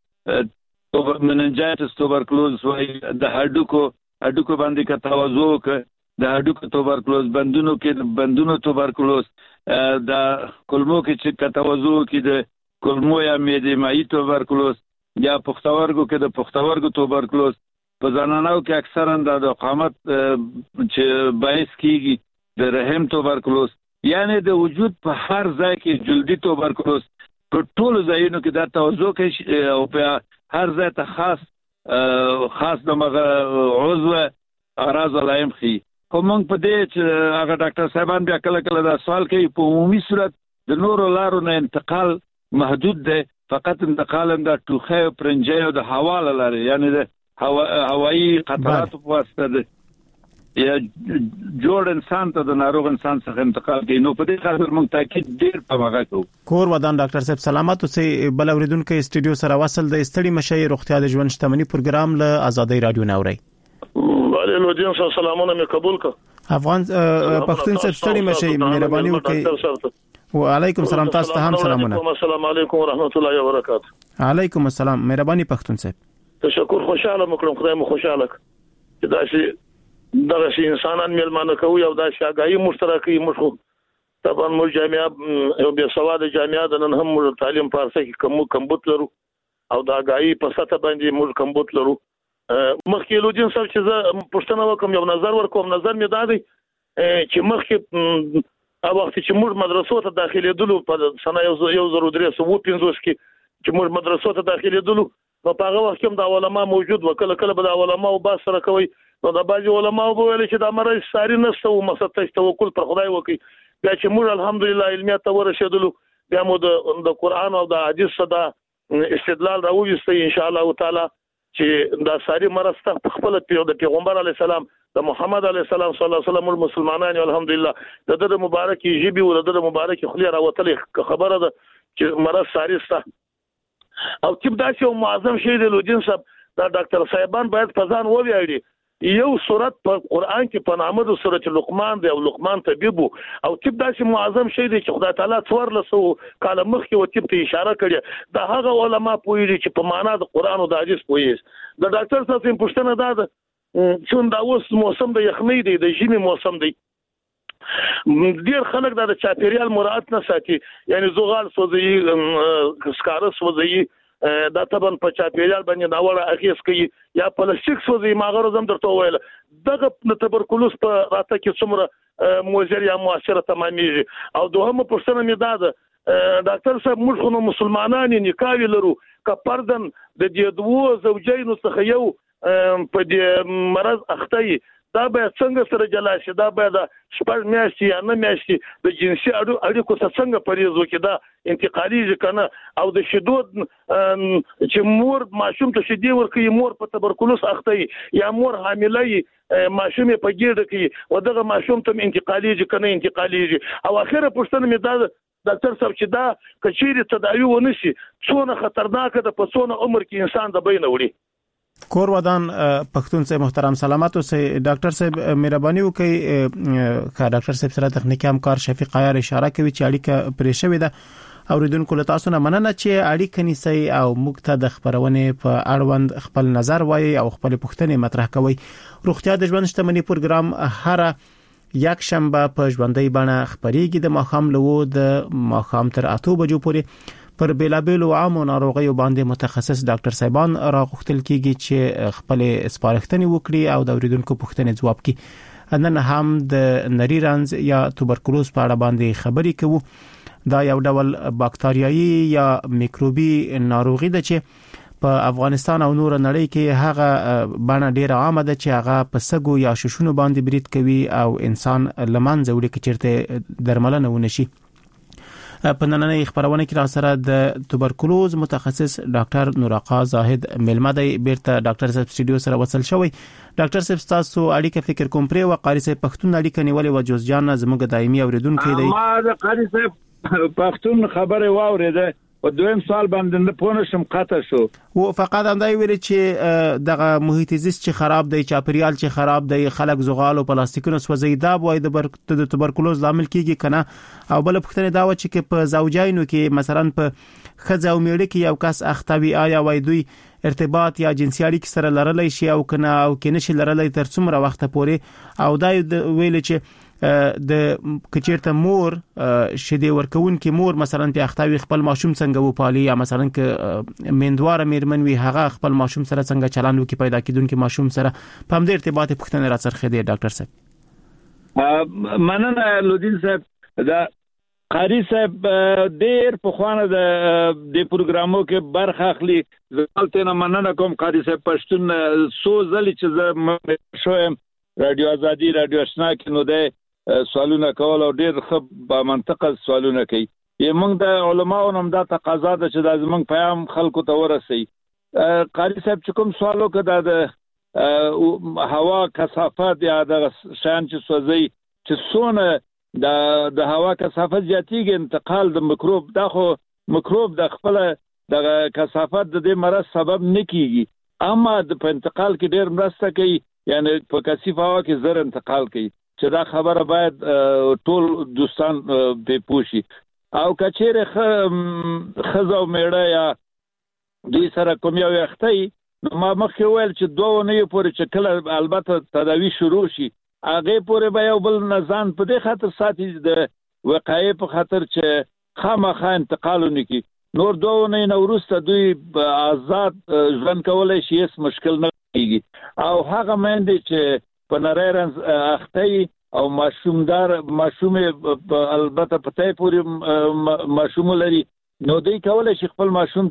ورته مننجایتس توبرکلوز وای د هډوکو باندې کا توازو ک د هډوکو توبرکلوز بندونو توبرکلوز د کولمو کې چې کا توازو کې د کولمو یا معدې مایي توبرکلوز یا پختورګو کې د پختورګو توبرکلوز په زنانو کې اکثرا د قامت چې باعث کیږي د رحم توبرکلوز، یعنی د وجود په هر ځای کې جلدی توبرکلوز په ټولو ځایونو کې دا توزیع کوي او په هر ځای ته خاص د عضو اعراض علائم خي. خو موږ په دې چې هغه ډاکټر صاحبان بیا کله دا سوال کوي په عمومي صورت د نورو لارو نه انتقال محدود دی، فقط انتقال د ټوخي او پرنجي او د هوا لاره، یعنی د هوایی قطرات په واسطه ده یا جوړ انسان ته د ناروغ انسان څخه انتقال کوي. نو په دې خاطر موږ تاکید ډیر په هغه کوو. کور ودان ډاکټر صاحب سلامات اوسئ. بل اوریدونکو استودیو سره وصل د استړي مشي روغتیا د ژوند شتمنۍ پروګرام له آزادۍ رادیو ناوړي. وعلیکم السلام، سلامونه مې قبول ک افغان پښتون صاحب استړي مشي مهرباني وکړئ. وعلیکم السلام، تاسو ته هم سلامونه. السلام علیکم ورحمت الله وبرکاته. علیکم السلام، مهرباني پښتون صاحب. تشکر، خوشاله مکرم، خدای مو خوشاله ک. دا شي دغه شي انسانان ملمانه کوي او دا شاګایی مشترکي مشخو طبعا مو جامعه او به سواد جامعه نن هم تعلیم پارسه کې کمبوت لرو او دا غایي په سطح باندې مو کمبوت لرو. مخکې لوجین صاحب چې زه پښتنه وکم یو نظر ورکوم، نظر مې دادی چې مخکې او وخت چې موږ مدرسو ته داخلي دلو په سنه 1350 کې چې موږ مدرسو ته داخلي دلو نو په هغه وخت کې د علماء موجود وکړه، کله به د علماء او با سره کوي نو د بعضي علماء وویل چې دا مرض ساري نشته او مسته توکل پر خدای وکي. بیا چې موږ الحمدلله علمیات ته ورسېدلو بیا مو د قران او د حدیث صدا استدلال راوځي ان شاء الله تعالی چې دا ساري مرض ته خپل د پیغمبر علی السلام د محمد علی السلام صلی الله علیه وسلم مسلمانان الحمدلله د مبارکي جيبي او د مبارکي خلی راوتلې خبره ده چې مرض ساري سته او چې دا چې معظم شی دی لوجین صاحب دا ډاکټر صاحبان باید فزان وویاړي. یو سورت په قران کې په نامه د سورت لقمان دی او لقمان طبيب او تب داسې معظم شی دی چې خدای تعالی څوار لسو کاله مخکې و تب ته اشاره کړي دا هغه علما پوهیږي چې په معنا د قران او د حدیث پوهیږي. د ډاکټر صاحب پوښتنه ده چې دا اوس موسم د یخنۍ دی، د ژمي موسم دی، ډیر خلک د چاپیریال مراعات نه ساتي، یعنی زغال سوځي، سکاره سوځي، دا طبعا په چاپیریال باندې دا وړه اخیس کوي یا پلاستیک سوځي. ماغه زم درته ویل دغه د تبرکلوز په راته کې څومره موثر یا موثره تمامېږي. او دوهمه پوښتنه مې ده ډاکټر صاحب موږ خو مسلمانان نکاح لرو که پردن د دې دوه زوجینو څخه یو په دې مرض اخته دا به څنګه سره جلا شي، دا به د شپږ میاشتې یا نه میاشتې د جنسي اړیکو څخه پرېز وکړي، دا انتقالي کنه او د شیدو چې مور ماشوم ته شیدې ورکوي، مور په تبرکلوز اخته یا مور حامله ماشوم په ګیډه کې و دغه ماشوم ته انتقالي کنه انتقالي. او اخره پوښتنه مې دا ډاکټر صاحب چې دا کچېری تداوی ونشي څونه خطرناک ده په څونه عمر کې انسان د بین وړي. کور ودان پښتون صاحب محترم سلامات اوسئ. ډاکټر صاحب مهرباني وکړئ کا ډاکټر صاحب سره تخنیکی همکار شفیق عیار اشاره کوي چې اړیکه پرې شوې ده. اوریدونکو له تاسو نه مننه چې اړیکه نیسئ او موږ ته د خبرونې په اړوند خپل نظر وایي او خپل پوښتنې مطرح کوي. روغتیا د ژوند شتمنۍ پروګرام هر یک شنبه په ژوندۍ بڼه خبريږي د ماښام له د ماښام تر 8 بجو پورې پر بیلابیلو عامو ناروغیو باندې متخصص ډاکټر صاحبان راغوښتل کیږي چې خپل سپارښتنې وکړي او د اوریدونکو پوښتنې ځواب کړي. نن هم د نری رنز یا توبرکلوز په اړه باندې خبرې کوو. دا یو ډول باکتریایي یا میکروبي ناروغي ده چې په افغانستان او نور نړۍ کې هغه باندې ډیره عامه ده چې هغه په سګو یا ششونو باندې برید کوي او انسان لمنځه وړي کې چیرته درملنه ونشي. په نننۍ خبرونه کې را سره د توبرکلوز متخصص ډاکټر نوراقا زاهد ملمدای بیرته ډاکټر صاحب استودیو سره وصل شوی. ډاکټر صاحب تاسو اړیکه فکر کوم پرې و قاری صاحب پښتون اړیکه نیولې و جوزجان زموږ دایمي اوریدونکو دی. ما د قاری صاحب پښتون خبره واوریده په دویم سال باندې نه پونه شم قطع شو او فقط هم دا ویل چې دغه محیط زیست چې خراب دی، چاپیریال چې خراب دی، خلک زغال او پلاستیکونو سوځي، دا وای د توبرکلوز لامل کیږي کنه. او بل پښتنه دا و چې په زوجینو کې مثلا په خځه او میړه کې یو کس اختوی آیا وای دوی ارتباط یا جنسي اړیکې سره لرلای شي او کنه او کې نشي لرلای تر څومره وخت پورې. او دا ویل چې د کچیرته مور شیدې ورکون کې مور مثلا په اختاوي خپل ماشوم څنګه وپالي یا مثلا ک میندواره میرمن وي هغه خپل ماشوم سره څنګه چلند وکي پیدا کیدونکو ماشوم سره په همدې ارتباط پوښتنه راڅرخه دی ډاکټر صاحب. مننه لودین صاحب. دا قاری صاحب ډیر په خوانه د پروګرامو کې برخه اخلي. زه مننه کوم قاری صاحب پښتون سو ځلې چې زه شوم رادیو ازادي رادیو آشنا کې نو د سوالونه کول او ډیر ښه با منطقه سوالونه کوي. موږ د علماو نوم دا تقاضا ده چې د زمنګ پیغام خلکو ته ورسي. قاری صاحب چې کوم سوال وکړه د هوا کثافت یا د شان چې سوځي چې سونه د هوا کثافت زیاتیږي انتقال د میکروب دا خو میکروب د خپل د کثافت د دې مرض سبب نه کیږي اما د انتقال کې ډیر مرسته کوي یعنی په کثیف هوا کې زر انتقال کوي چې دا خبره باید ټول دوستان به پوښي او کچېره خزو میړه یا دې سره کوم یو وختي ما مخکې ویل چې دوه نه پورې چې کله البته تداوی شروع شي هغه پورې به یو بل نزان په دې خاطر ساتي د وقایې په خاطر چې خامخا انتقالونه کوي نور دوه نه ورسته دوی آزاد ژوند کولای شي هیڅ مشکل نه او هغه مېندې چې په نریرنز اختی او ماشوم البته په تای پورې ماشوم لري نو دوی کولای شي خپل ماشوم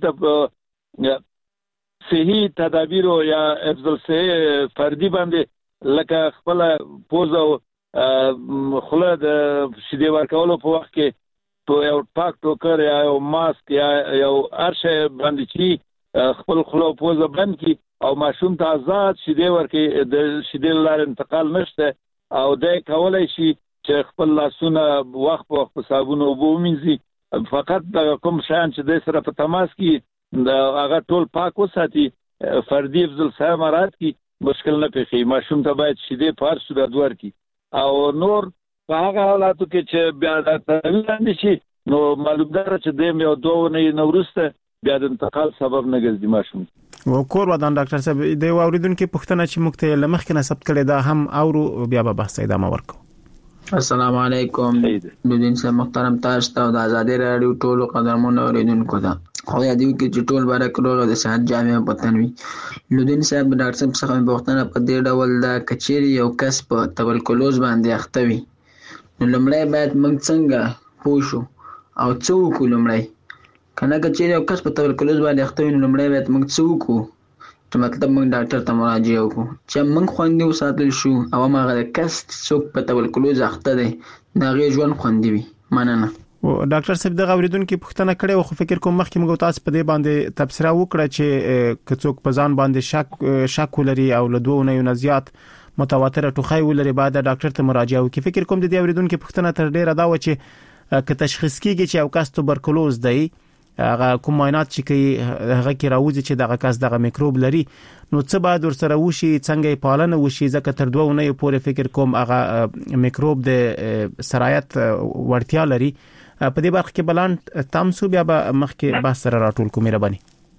ته صحي تدابیر یا افضل صحي فردي باندې لکه خپل پوز او خله د شیدې ورکولو په وخت کې تو یو پاک ټوکر یا یو ماسک یا یو ارشه باندې چې خپل خله پوز بند کی او ماشوم ته آزاد شیدې ورکې د شیدې لار انتقال نشته او د کولای شي چې خپل لاسونه وخت په وخت په صابون او اوبه ومینځي فقط د کوم شان چې د سره په تماس کې هغه ټول پاک وساتي فردي افضل صحه مراد کی مشکل نه پیښي ماشوم ته باید شیدې پار صورت ورکي او نور په هغه حالاتو کې چې بیا د تغییر شي نو معلوم ده چې د یو دوه نه ورسته بیا د انتقال سبب نه ګرځي ماشوم. و کور ودان ډاکټر صاحب د اوریدونکو پوښتنه چې مخته لمخ کې نسبت کړي دا هم او بیا به بحث ادامه ورکو. السلام علیکم لودین صاحب محترم تاسو ته د آزادي رادیو ټولو قدرمن اوریدونکو ته خو یادی کې چې ټول بارک روغ د صحت جامع پتنوي لودین صاحب ډاکټر صاحب څخه پوښتنه په دې ډول دا کچيري یو کس په تبرکلوز باندې اختوي نو لمړی باید موږ څنګه پوښو او څو کو لمړی کنه کچېری او کس په تبرکلوز باندې اخته وي نو لمړی باید موږ څه وکړو چې مطلب موږ ډاکټر ته مراجعه وکړو چې موږ خوندي وساتل شو او هغه کس څوک په تبرکلوز اخته دی دا غي ژوند خوندي وي. مننه. ډاکټر صاحب د اوریدونکو پوښتنه کړې خو فکر کوم مخکې موږ تاسو په دې باندې تبصره وکړه چې کڅوک په ځان باندې شک ولري او له دوه نه زیات متواتر ټوخی ولري بعد ډاکټر ته مراجعه وکړي. فکر کوم د دې اوریدونکو پوښتنه تر ډیره دا و چې که تشخیص کیږي چې یو کس تبرکلوز دی هغه کوم معاینات چې کوي هغه کې راوځي چې دغه کس دغه میکروب لري نو څه باید ورسره وشي څنګه پالنه وشي ځکه تر دوه نه پورې فکر کوم هغه میکروب د سرایت ورتیا لري په دې برخه کې بلان تاسو بیا مخکې بحث سره راټول کوم مهرباني.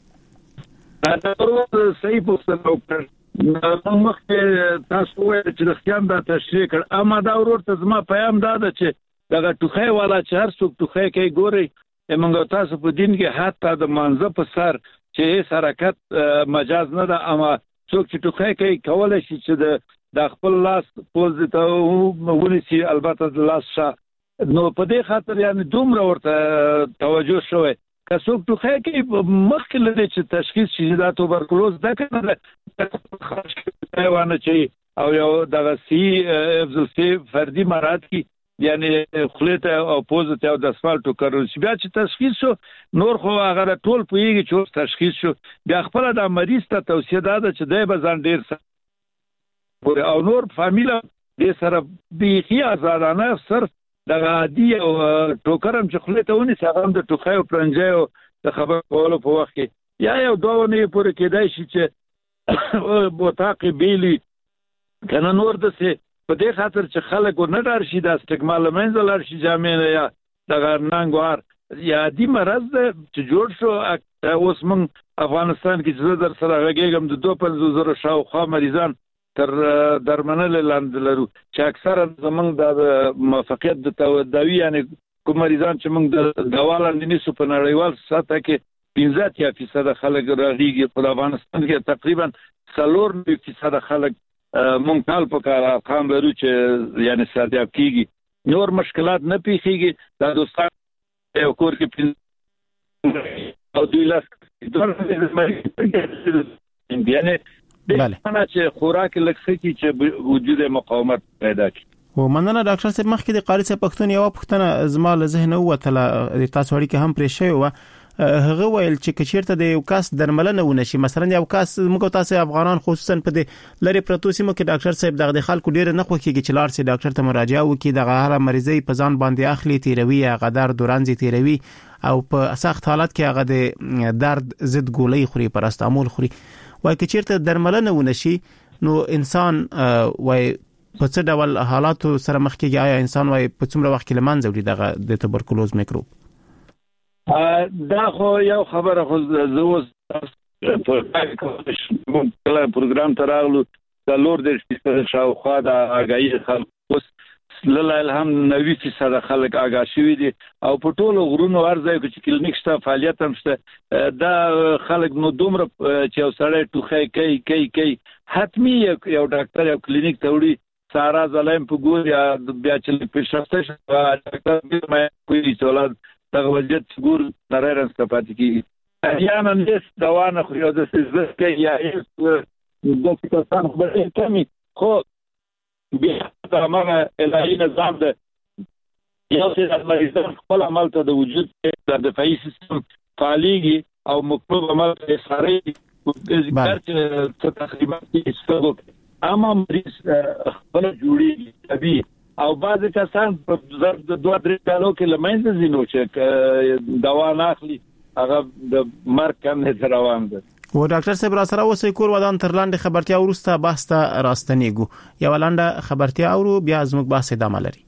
صحیح پوښتنه وکړه مخکې تاسو وایي چې د خیام دا تشریح کړ اما دا ورته زما پیغام دا ده چې دغه ټوخی والا چې هر څوک ټوخی کوي ګوري موږ تاسو په دین کې حتی د مانزه په سر چې هیڅ حرکت مجاز نه ده اما څوک چې ټوخی کوي کولای شي چې د خپل لاس پوز ته ونیسي البته د لاس شا نو په دې خاطر یعنی دومره ورته توجه شوی که څوک ټوخی کوي مخکې لري چې تشخیص شي دا توبرکلوز ده کنه حیوانات چې او یو دغه سی افضل سی فردي مراد کی یعنی خلیته او پوزته او د اسفالټو کارو چې بیا چې تشخیص شو نور خو هغه ټول پویږي چې تشخیص شو بیا خپل د مریض ته توصیه ده چې دای به ځان ډیر سره او نور فامیلا دې سره بيخي آزادانه صرف د عادي او ټوکرم چې خلیته ونی څنګه د ټوخای او پرنجایو د خبر کولو په وخت کې یا یو دوه نه پورې کېدای شي چې بوتاقي بیلی کنه نور د څه په دې خاطر چې خلک ورنډار شي د استقمال منځ لار شي جامع یا د غرننګوار یا دې مرز چې جوړ شو اوس موږ افغانستان کې چې در سره غږیږم د 250,000 شاوخوا مریضان تر درمنل لاندې لرو چې اکثرا زمونږ د موافقت د تداوی یعنی کوم مریضان چې موږ د دوا لاندې نیسو په نړیوال سطح کې 15% خلک راغلي په افغانستان کې تقریبا 4% خلک مونږ کال په کار ارقام لرو چې یعنی صادق کیږي نور مشکلات نه پیښیږي دا دوستان یو کور کې او دوی لاس یعنی بله چې خوراک لکه چې وجود مقاومت پیدا کی و مننه ډاکټر صاحب مخکې د قاری صاحب پښتون یو پښتنه زما له ذهن وته د تاسو اړیکه هم پرې شوی و هغه ویل چې کچیرته د یو کس درملنه ونشي مثلا یو کس موږ تاسو افغانان خصوصا په د لری پروتو سیمو کې ډاکټر صاحب دغه خلکو ډیر نه خوکیږي چې لار سي ډاکټر ته مراجعه وکړي دغه هر مریضي په ځان باندې اخلي تیروي غدار دورانځي تیروي او په سخت حالت کې هغه د درد ضد ګولۍ خوري پاراستامول خوري وای کچیرته درملنه ونشي نو انسان وای په څه ډول حالاتو سره مخ کېږي آیا انسان وای په څومره وخت کې لمنځه وړي دغه د تبرکلوز میکروب دا خو یو خبره خو زوس په پروګرام تراغلو د لور د شاوخوا د اگایي خلک لله الحمد 90% خلک آگاه شوي دي او په ټولو غرونو ارزای چې کلینیک شته فعالیت هم شته دا خلک نو دومره چې یو سړی ټوخی کوي حتمی یو ډاکټر یو کلینیک ته وړي سارا زلایم په ګور یا بیا چې په شخصه ډاکټر مې کوي ټولاد دغه وضعیت ګور نارایرن ستپاتې کی احیانا نس دوا نه خو یو د سیزس کې یا د کتان خبرې کمی خو بیا د هغه الهي نظام د یو څه د مریضان خپل عمل ته د وجود د دفاعي سیستم فعاليږي او مکتوب عمل ته ساري چې تقریبا هیڅ اما مریض خپل جوړي طبيعي او بعض کسان په ضرب د 2-3 کالو کې لمنځه زینو چې دوا نه اخلي هغه د مرګ کم نه روان دي و ډاکټر صاحب را سره اوسې کور ودان تر لاندې خبرتیا ورسته بحث ته راستنیږو یو لاندې خبرتیا اورو بیا زموږ بحث ادامه لري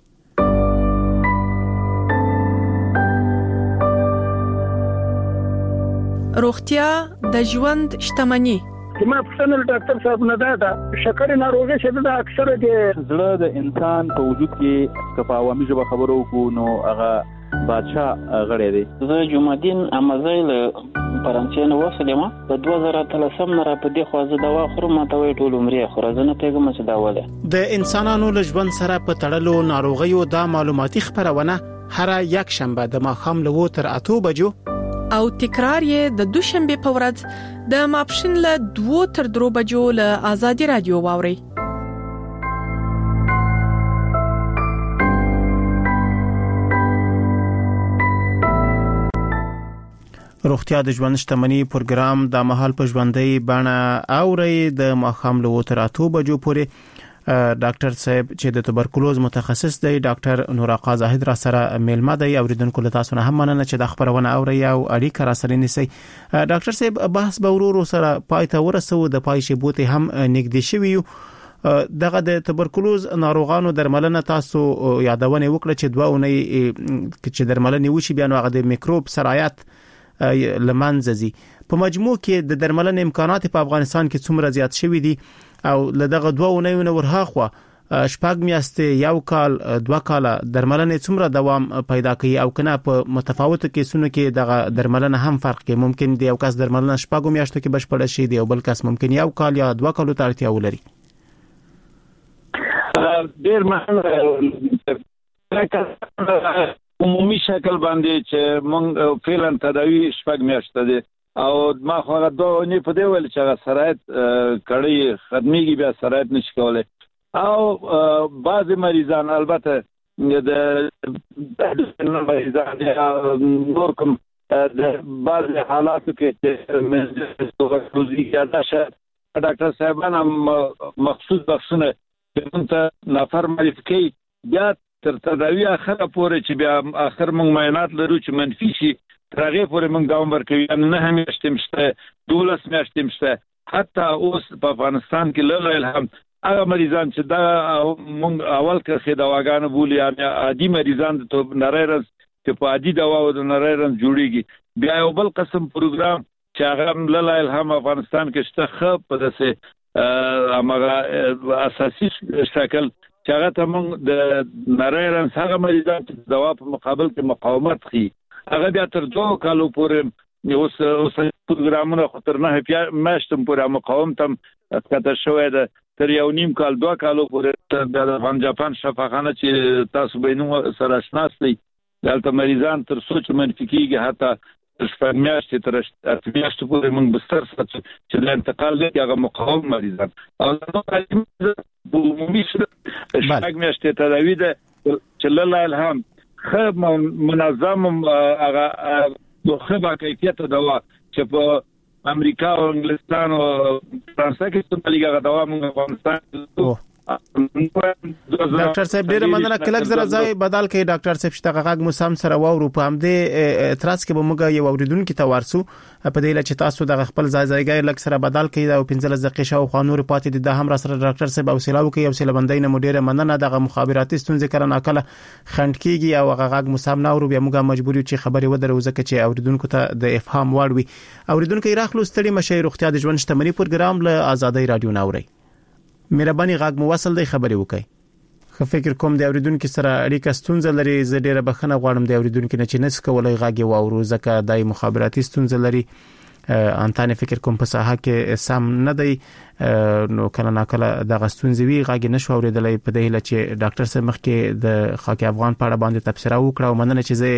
روغتیا د ژوند شتمنی ما پښتنل ډاکټر صاحب نه دا شکر ناروغي شته د اکثره د زړه د انسان په وجود کې کفاوامي ژبه خبرو کو نو هغه بادشاہ غړې دی زه جمعدین امازیل فرانسې نو وسلم په 2013 نه را په دې خوازه دوا خورم ته وی ټول عمرې خورزنه پیغام څه دا وله د انسانانو له ژوند سره په تړلو ناروغیو د معلوماتي خبرونه هر یک شنبه د ماخام له تر 8 بجو او تکرار یې د دوشنبه په ورځ د ماپښین له 2 تر 3 بجو له آزادي رادیو واوري روغتیا د ژوند شتمنی پروګرام د مهال په ژوندۍ باندې اوري د ماخام له 2 تر 8 بجو پورې ډاکټر صاحب چې د تبرکلوز متخصص دی ډاکټر نور آقا زاهد را سره میلمه دی اوریدونکو له تاسو نه هم مننه چې د خبرونه اوري او اړیکه را سره نیسي ډاکټر صاحب بحث به ورو سره پای ته ورسو د پای شی بوته هم نږدې شوی دغه د تبرکلوز ناروغانو درملنه تاسو یادونه وکړه چې 2 اونۍ چې درملنه وشي بیا نو هغه د میکروب سرایت لمنځي په مجموع کې د درملنې امکانات په افغانستان کې څومره زیات شوي دي او لدغه 2 اونۍ ورهاخوا شپږ میاشتې یو کال 2 کال درملنې څومره دوام پیدا کوي او کنه په متفاوتو کیسونو کې دغه درملنه هم فرق کوي ممکن دی یو کس درملنه شپږ میاشتو کې بشپړ شي دی او بل کس ممکن یو کال یا 2 کال ته اړتیا ولري ډیر مهمه عمومي شکل باندې چې موږ فعلا تداوی شپږ میاشتې دي او ما خو هغه 2 اونۍ په دی ویل چې هغه سرایت کړي خدمتي بیا سرایت نشي کولای او بعض مریضان البته د مریضان نور کوم د بعض حالاتو کې توګه یاده شد ډاکټر صاحبان مخصوص بخښنه چې نفر مریض بیا تر تداوی اخره پورې چې بیا اخر موږ معاینات لرو چې منفي شي ترغه پورې موږ دوام ورکوي نه همیشته مشته 12 میاشتې مشته حتی اوس په افغانستان کې لږ الهام هغه مریضان چې دا موږ اول کې دواګانې بولي یا عادي مریضان ته نارایرن چې په عادي دوا او د نارایرن جوړیږي بیا یو بل قسم پروګرام چې هغه لږ الهام افغانستان کې شته خو په دسه هغه اساسي شکل چې هغه ته موږ د نریرن هغه مریضان چې دوا په مقابل کې مقاومت کوي هغه بیا تر 2 کالو پورې اوس پروګرامونه خطرناک میاشتم پورې مقاومت هم کته شوې ده تر 1.5 کال 2 کالو پورې د افغان جاپان شفاخانه چې تاسو بینو سره شناستي دلته مریضان تر سوچ منفي کیږي حتی شپږمیاشتې تر 8 میاشتې پورې موږ بستر ساتو چې د انتقال لږ هغه مقاوم مریضان او نو عمومي شپږمیاشتې تداوی ده چې لاله الهام خب منظم هغه خو با کیفیت دوا چې په امریکا او انګلستان او فرانسې کې څه ملګری دوا موږ افغانستان ډاکټر صاحب ډیره مننه کلک زره ځای بدل کړي ډاکټر صاحب چې تاغه موسم سره وورو په همدې تراس کې به موږ یو اوریدونکو ته ورسو په دې لاره چې تاسو د خپل ځای لک سره بدل کړي او 15 دقیقې شاو خانور پاتې د هم را سره ډاکټر صاحب او سلاو کوي او سلبندۍ نه ډیره مننه دغه مخابراتي ستونزې کړه ناکله خند کیږي او هغه موسم نه ورو بیا موږ مجبور یو چې خبري ودرو ځکه چې اوریدونکو ته د افهام وړوي اوریدونکو راخلو ستړي مشه روغتیا د ژوند شتمنۍ پروګرام له آزادۍ رادیو ناوري مهرباني غاګ مو وصل دی خبري وکي خو فکر کوم د اوریدونکو سره اړیکه ستونزه لري زه ډیره بخنه غواړم د اوریدونکو نه چې نس کولای غاګي واورو ځکه دای مخابراتي ستونزه لري انتانه فکر کوم په ساحه کې سم نه دی نو کله ناکله د غستونځوي غاګي نشو اوریدلای په دې لچې ډاکټر صاحب مخکې د خاک افغان په اړه باندې تبصره وکړه او مننه چې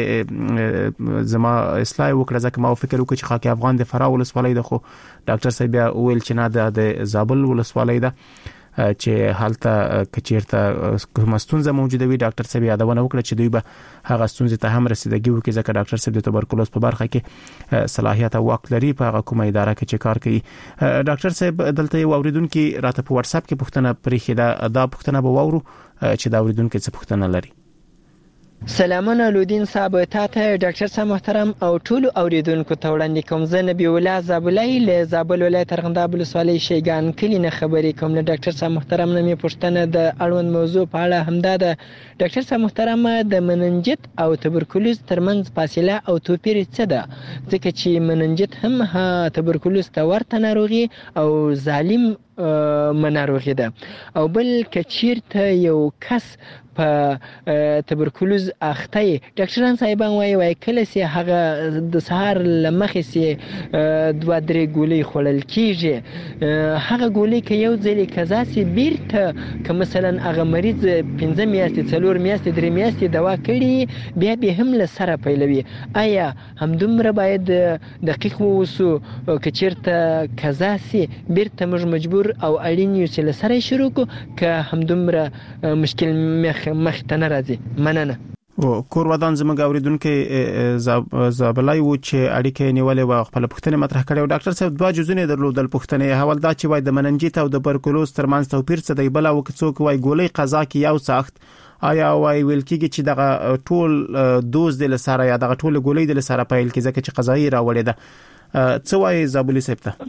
زما اصلاح وکړه ځکه ما فکر وکړ چې خاک افغان د فراول ولسوالۍ ده خو ډاکټر صاحب بیا ویل چې نه د زابل ولسوالۍ ده چې حالته کچیرته مستونزه موجوده وي ډاکټر صاحب یادونه وکړه چې دوی به هغه ستونزې ته هم رسیدګي وکړي ځکه ډاکټر صاحب د توبرکلوز په برخه کې صلاحیت او وخت لري په هغه کومه اداره کې چې کار کوي ډاکټر صاحب دلته یو اوریدونکو راته په واتس اپ کې پوښتنه پرېښه دا پوښتنه به وورو چې دا اوریدونکو څه پوښتنه لري سلامونه لودین صاحب ته ډاکټر صاحب محترم او ټول اوریدونکو ته وړاندې کوم زه نبی الله زابلای له زابل ولایت ارغنداب ولسوالۍ شیګان کلی نه خبرې کوم له ډاکټر صاحب محترم نه مې پوښتنه د اړوند موضوع په اړه همدا ده ډاکټر صاحب محترم د مننجت او توبرکلوز ترمنځ فاصله او توپیر څه ده ځکه چې مننجت هم توبرکلوز ته ورته ناروغي او ظالم مناروغي ده او بل کچیرته یو کس په توبرکلوز اخته ډاکټران صاحبان وایي کله سي هغه د سهار لمخې سي 2-3 ګولې خورل کیږي هغه ګولې کې یو ځلې قضا سي بیرته که مثلا هغه مریض 15 میاشتې 4 میاشتې 3 میاشتې دوا کړي بیا به هم له سره پیلوي آیا همدومره باید دقیق ووسو که چیرته قضا سي بیرته موږ مجبور او اړین یو چې له سره شروع کو که همدومره مشکل مخ ته نه راځي مننه او کور ودان زموږ اوریدونکو زابلای و چې اړیکې نیولې و خپل پوښتنه مطرح کړې او ډاکټر صاحب دوه جزونه درلودل پوښتنه حواله دا چې وای د مننجیت او د توبرکلوز ترمنځ توپیر څه دی بل او څوک وای ګولې قضا کې یو سخت آیا وای ویل کېږي چې دغه ټول دوز د لساره یا دغه ټول ګولې د لساره پایل کې ځکه چې قضایي راوړې ده څه وای زابلی صاحب ته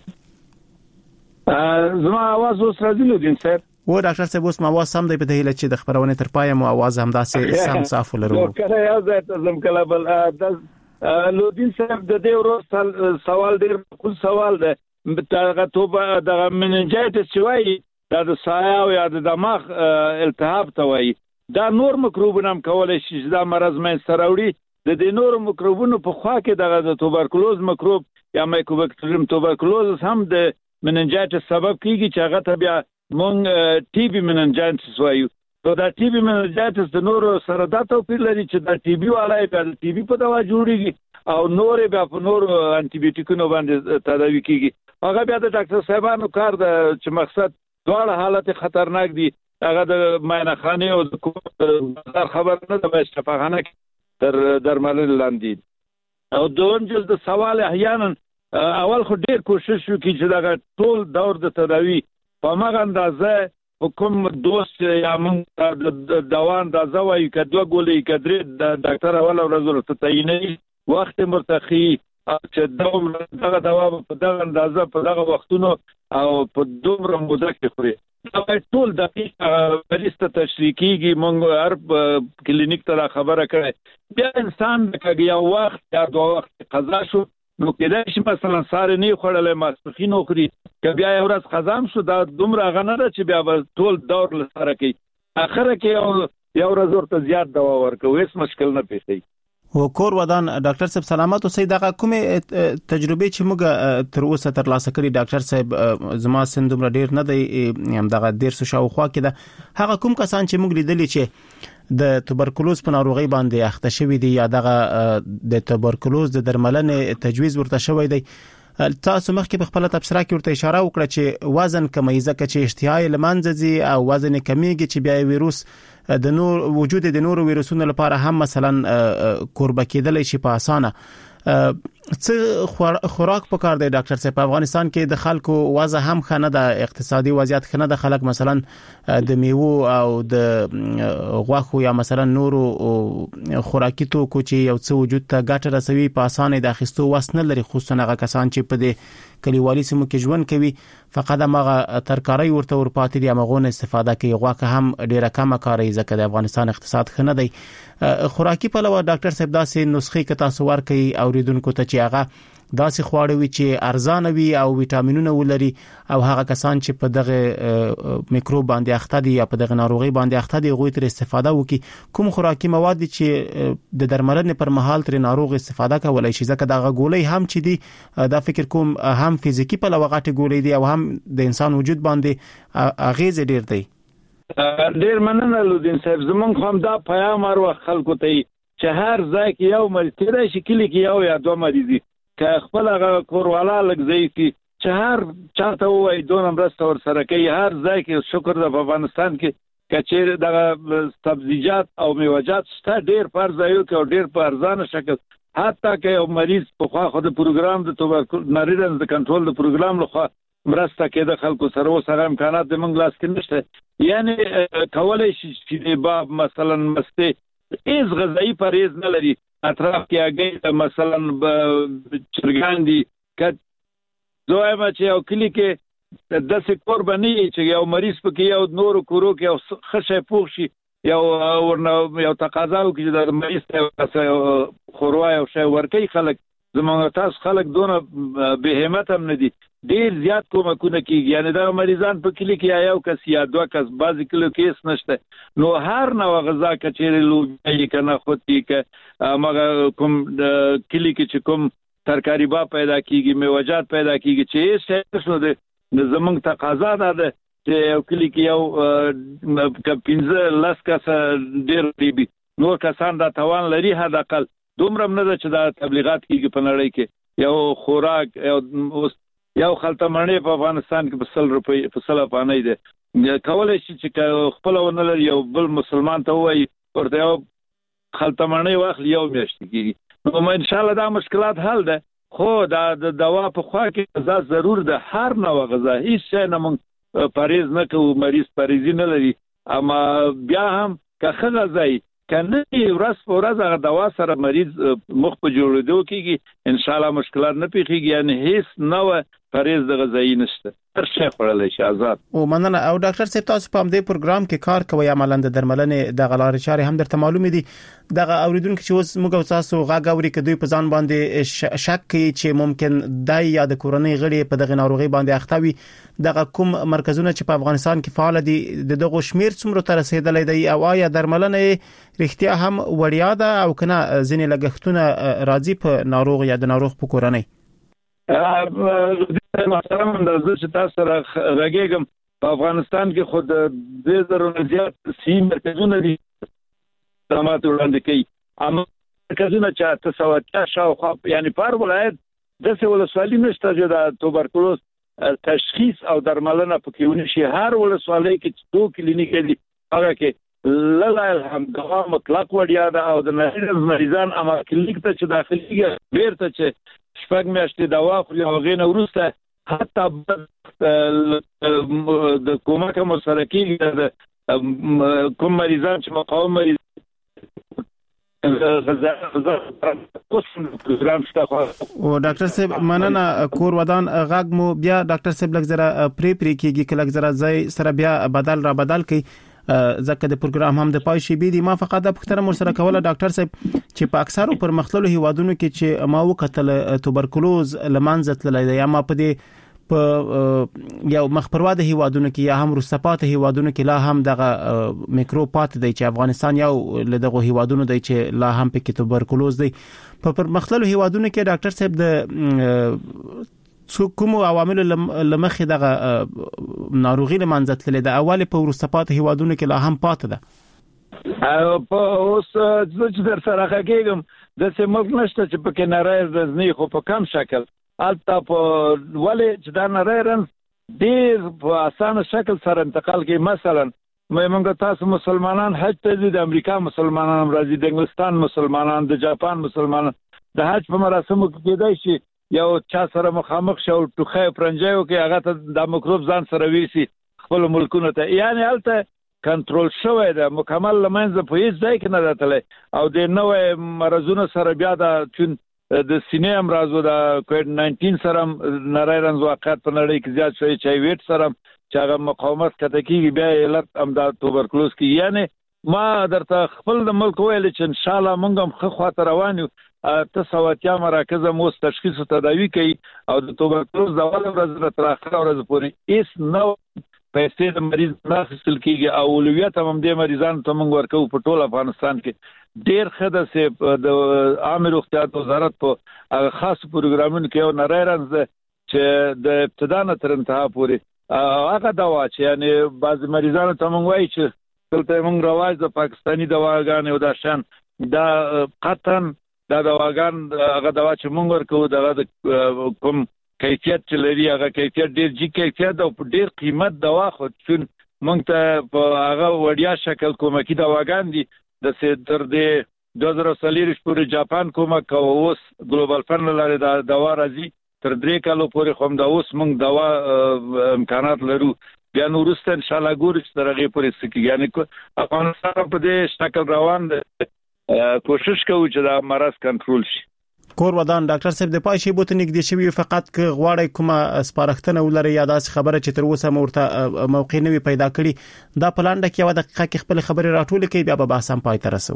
زما आवाज اوس راځي لودین صاحب و ډاکټر صاحب اوس ما आवाज سم دی په دې لچې د خبرونه تر پای مو आवाज هم داسې سم صاف ولرو کله یو ځای ته زم کله بل لودین صاحب د دې ورو سوال ډیر خو سوال ده دغه توبه د مننجایتس شوی د سایه او یا د دماغ التهاب ته وایي دا نور مکروبونه هم کولای شي دا مرض مې سراوړي د دې نور مکروبونو په خوا کې دغه توبرکلوز مکروب یا مایکوبیکټریوم توبرکلوز هم د مننجایتس سبب کیږي چې هغه ته بیا مونږ ټي بي مننجایتس وایو نو دا ټي بي مننجایتس د نور سره دا توپیر لري چې دا ټي بي والای د ټي بي په دوا جوړیږي او نور بیا په نور انټي بیوټیکونو باندې تداوی کیږي هغه بیا د ډاکټر صاحبانو کار د چې مقصد دواړه حالت خطرناک دي هغه د ماینه خانه او د خبر نه د شفاخانه تر درمل لاندې او دوم جز د سوال احیانا اول خو ډیر کوشش وکړي چې دا ټول دور د تداوی په مغه اندازه کوم دوست یا موږ د دوا اندازه وایي که 2 ګولې کدرې د ډاکټر اول ورځ ته تعیني وخت مرتخي چې دغه دوا په دغه اندازه په دغه وختونو او په دومره موده کې خوري دا ټول دقیق پرسته تشریح کیږي موږ هر کلینیک ته خبره کړې بیا انسان د کګیا وخت یا 2 وخت قضا شو نو کېدای شي مثلا ساره نه خړلې ماسپخین وخوري که بیا یو ورځ خزام شو دا دومره غنه ده چې بیا ټول دور لسره کوي اخره کې یو ورځ ورته زیات دوا ورکوي هیڅ مشکل نه پیښي. و کور ودان ډاکټر صاحب سلامات اوسئ. دغه کومه تجربه چې موږ تر اوسه تر لاسه کړی ډاکټر صاحب زما سندوم ډیر نه دی هم دغه ډیر څه شاوخوا کې ده هغه کوم کسان چې موږ لیدلی چې د توبرکلوز په ناروغي باندې اخته شوی دی یا دغه د توبرکلوز د درملنې تجویز ورته شوی دی تاسو مخکې په خپل تبصره کې ورته اشاره وکړه چې وزن کمی ځکه چې اشتهای لمنځي او وزن کمیږي چې بیا ویروس د نور وجود د نورو ویروسونو لپاره هم مثلا کوربه کېدل شي په اسانه څه خوراک پکار دی ډاکټر صاحب په افغانستان کې د خلکو وضع هم خنه د اقتصادي وضعیت خنه د خلک مثلا د میوه او د غوښو یا مثلا نورو خوراکي توکو چې یو څه وجود ته ګټه رسوي په اسانه د اخیستو وس نه لري خصوصا هغه کسان چې په دې کلیوالي سیمو کې ژوند کوي فقط هغه ترکاري ورته ورپاتې دي هغه استفاده کوي غوښه هم ډیره کمه کاري ځکه د افغانستان اقتصاد خنه دی خوراکي په لور ډاکټر صاحب داسې نسخې کې تاسو ورکوي اوریدونکو ته چې هغه داسې خواړه وي چې ارزانه وي او وټامینونه ولري او هغه کسان چې په دغه میکروب باندې اخته دي یا په دغه ناروغي باندې اخته دي غوي تر استفاده وکړي کوم خوراکي مواد چې د درملنې پر مهال تر ناروغ استفاده کولای شي ځکه دغه ګولۍ هم چې دي دا فکر کوم هم فزیکی په لور غټه ګولۍ دي او هم د انسان وجود باندې اغیز ډیر دی. ډیر مننه لودین صاحب زمونږ هم دا پیغام ورو خلکو ته چې هر ځای کې یو مریض تیرای شي کلی کې یو یا دوه مریض که خپل هغه کوروالا لګ ضعیفي چې هر چاته وای دونه مرسته ور سره کوي هر ځای کې شکر د افغانستان کې کچیر د سبزیجات او میوه‌جات شته ډیر پر ځایو کې ډیر په ارزانه شکل حتی که یو مریض په خوا خو د پروګرام د توبرکلوز ناروغۍ د کنټرول د پروګرام لخوا مرسته کې د خلکو سره وسره امکانات د منګ لاس کې نشته یعنی کولای شي چې باب مثلا مسته ایز غذایی پرهیز نه لري اطراف کې هغه مثلا چرګان دي ک زویم چې یو کلی کې د سکور باندې چې یو مریض پکې یو نور کورو کې یو خشه پوښ شي یو ورنه یو تقاضا وکړي د مریض ته خوروا یو شی ورکي خلک زموږ تاسو خلک دونه به همت هم نه دي ډیر زیات کومکونه کیږي یعنی دا مریضان په کلی کې یو کس یا دوه کس بعضی کلو کیس نشته نو هر نو غذا کچېرې لوګي کنه خوتی ک مګه کوم کلی کې چې کوم ترکاری با پیدا کیږي میوه‌جات پیدا کیږي چې څه شنو د زمنګ تقاضا ده چې یو کلی کې یو ک 15 کس ډیر دی نو کسان دا توان لري حد اقل دومره نه چې دا تبلیغات کیږي په نړۍ کې یو خوراک یو خلطه مڼې په افغانستان کې په 100 روپۍ په 100 افغانۍ ده کولای شي چې خپل ونل یو بل مسلمان ته وایي ورته یو خلطه مڼې واخلي یو میاشت کېږي نو ان شاء الله دا مشکلات حل ده خو دا د دوا په خوا کې غذا ضرور ده هر نوع غذا هیڅ شی نه مونږ پرهیز نه کوو مریض پرهیز نه لري اما بیا هم که ښه غذا کنه ورځ په ورځ هغه دوا سره مریض مخ په جوړېدو کېږي ان شاء الله مشکلات نه پیښیږي یعنی هیڅ نوع پرهیز د غذایی نشته هر شی خورلی شي آزاد او مننه او ډاکټر صاحب تاسو په دې پروګرام کې کار کوي عملاً د درملنې د غلارې چارې هم درته معلومې دي دغه اوریدونکو چې اوس موږ تاسو غاګ اوري کدوې په ځان باندې شک کوي چې ممکن دای یا د کورنۍ غړي په دغه ناروغي باندې اخته وي دغه کوم مرکزونه چې په افغانستان کې فعال دي دغه شمیر څومره تر رسیدلې دی او آیا درملنه رښتیا هم وړیا ده او کنه ځینې لګښتونه راځي په ناروغ یا د ناروغ په کورنۍ محترم اندازه چې تاسو سره غږیږم په افغانستان کې خود 2000 زیات سیم مرکزونه دي خدمات وړاندې کوي اما مرکزونه چې تاسو شاوخوا یعنی په هر ولایت داسې ولسوالۍ نشته چې د توبرکلوز تشخیص او درملنه پکې ونشي هر ولسوالۍ کې 2 کلینیک دي هغه کې لږ الحمدلله مطلق وړیا ده او د مریضان اما کلینیک ته چې داخليږي بیرته چې شپږ میاشتې دوا خوري او غینه وروسته حتی د کومه کوم سره کېږي د کوم مریضان چې مقاوم مریض او ډاکټر صاحب مننه کور ودان غاګ مو بیا ډاکټر صاحب لږ زره پری کېږي کله زره ځای سره بیا بدل کوي ځکه د پروګرام هم د پای شي بي دي ما فقط د پختره مر سره کوله ډاکټر صاحب چې په اکثرو پرمختللو هیوادونو کې چې ما وکتل توبرکلوز لمنځه تللی دی یا ما په دې په یو مخپروا د هیوادونو کې یا هم رسپات هیوادونو کې لا هم دغه میکروپات دی چې افغانستان یو له دغه هیوادونو دی چې لا هم په کې توبرکلوز دی په پرمختللو هیوادونو کې ډاکټر صاحب د کوم عوامل لمخې دغه ناروغي لمنځه تللی د اول په رسپات هیوادونو کې لا هم پات ده او په اوس چې در سره حقیقم د سیمه نشته چې په کې نارای رزنی خو په کم شکل البته په ولې چې دا نریرن ډیر په اسانه شکل سره انتقال کوي مثلا موږ تاسو مسلمانان حج ته د امریکا مسلمانان راځي د انګلستان مسلمانان د جاپان مسلمانان د حج په مراسمو کې کېدای شي یو چا سره مخامخ شو ټوخه پرنجایو کې هغه ته د میکروب ځان سره ویسي خپل ملکونو ته یعنی البته کنټرول شوی ده مکمل لمنځه په هیڅ ځای کې نه راتلی او د نوې مرزونو سره بیا د چون د سینې امراض او د کووډ 19 سره نریرن واقعات په نړۍ کې زیات شوی چې ویټ سره چې هغه مقاومت کته کیږي بیا علت هم د توبرکلوز کې یعنی ما درته خپل د ملک ویل چې ان شاء الله موږ هم خو خاطر روان یو تسواتیا مراکز مو تشخیص او تداوی کوي او د توبرکلوز د اول ورځ تر اخر ورځ پورې هیڅ نو پیسې د مریض نه حاصل کیږي او اولویت هم د مریضانو ته موږ ورکو په ټول افغانستان کې ډیر خدای سه د عام روغتیا وزارت په خاص پروګرامونو کې او نریرن چې د ابتدا نه تر انتها پورې هغه دوا چې یعنی بعض مریضانو ته موږ وایي چې دلته موږ رواج د پاکستانی دواګانې او د شان دا قطن دا دواګان هغه دوا چې موږ ورکو دغه کوم کیفیت چې لري هغه کیفیت ډیر جی کیفیت او ډیر قیمت دوا خو چون موږ ته په هغه وړیا شکل کومکی دواګان دي د تر دې 2030 پورې جاپان کومک او اوس ګلوبال فند لري دا دوا راځي تر 3 کالو پورې خو دا اوس موږ دوا امکانات لرو بیا نورسته ان شاء الله ګورو چې ترغه پورې سکی یعنی افغانستان په دې شکل روان دی کوشش کوو چې دا مرض کنټرول شي کور ودان ډاکټر صاحب د پای شی بوت نګدي شوی فقط ک غواړی کومه سپارښتنه ولري یا داس خبره چې تر اوسه مورته موقع نه پیدا کړي دا پلان د کیو د دقیقه خپل خبره راټول کړي بیا به باسم پای ترسو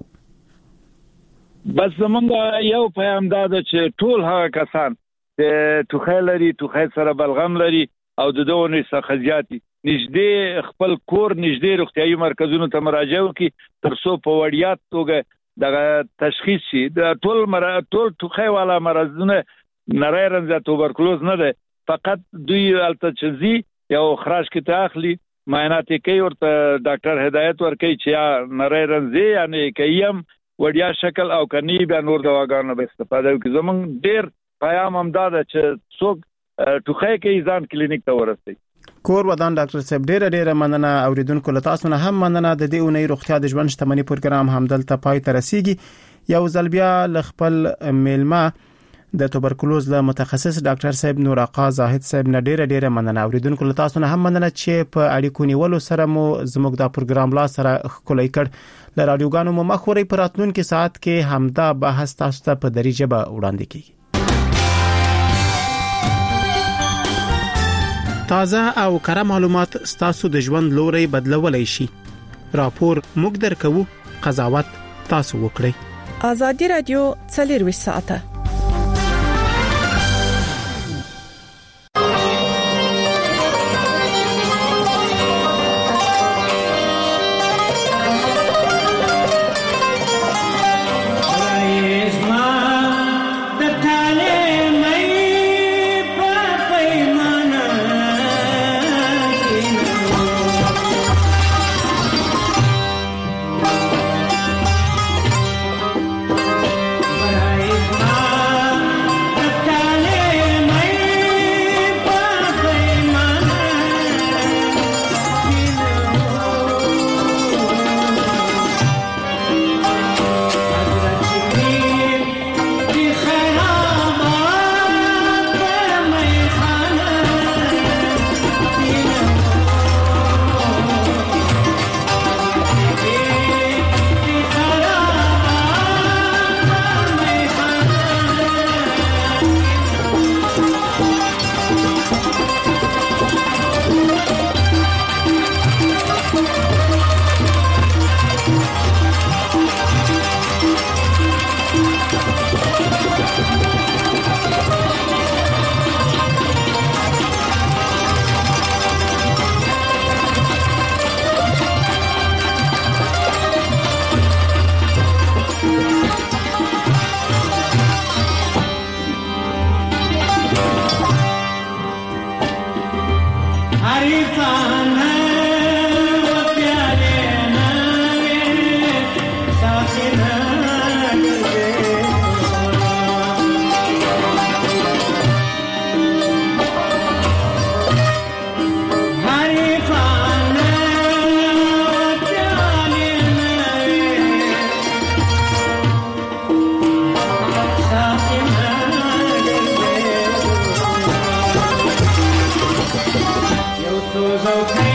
بس زمونږ یو پیغام دا چې ټول هغه کسان چې توخه لري توخه سره بلغم لري او د دوه څخه زیاتی نږدې خپل کور نږدې روغتيایي مرکزونو ته مراجعه وکړي تر څو په وړیا توګه دغه تشخیص شي د ټول توخه والا مرزونه نریرن ز توبرکلوز نه ده فقط دوی التجزي یو خراج کې تاخلي معاینات کوي ورته ډاکټر هدایت ورکوي چې نریرن زی یعنی کیم وړیا شکل او کني بیا نور دواګانو به استفاده وکړي زمونږ ډیر پیغام هم دا چې څوک توخه کې ځان کلینیک ته ورسي کور ودان ډاکټر صاحب ډیره مننه اوریدونکو له تاسو نه هم مننه د دې اونۍ روغتیا د ژوند شتمنۍ پروګرام هم دلته پای ته رسیدي یو ځل بیا ل خپل میلمه د توبرکلوز له متخصص ډاکټر صاحب نور آقا زاهد صاحب نه ډیره مننه اوریدونکو له تاسو نه هم مننه چې په اړیکو نیولو سره مو زموږ د پروګرام لا سره خولای کړ ل رادیوګانو مو مخوري پراتلون کې ساعت کې همدا بحث تاسو ته په دریجه به وړاندې کیږي تازه او کره معلومات ستاسو د ژوند لوري بدلولای شي راپور موږ درکو قضاوت تاسو وکړئ ازادي رادیو 24 ساعته Bye. Okay.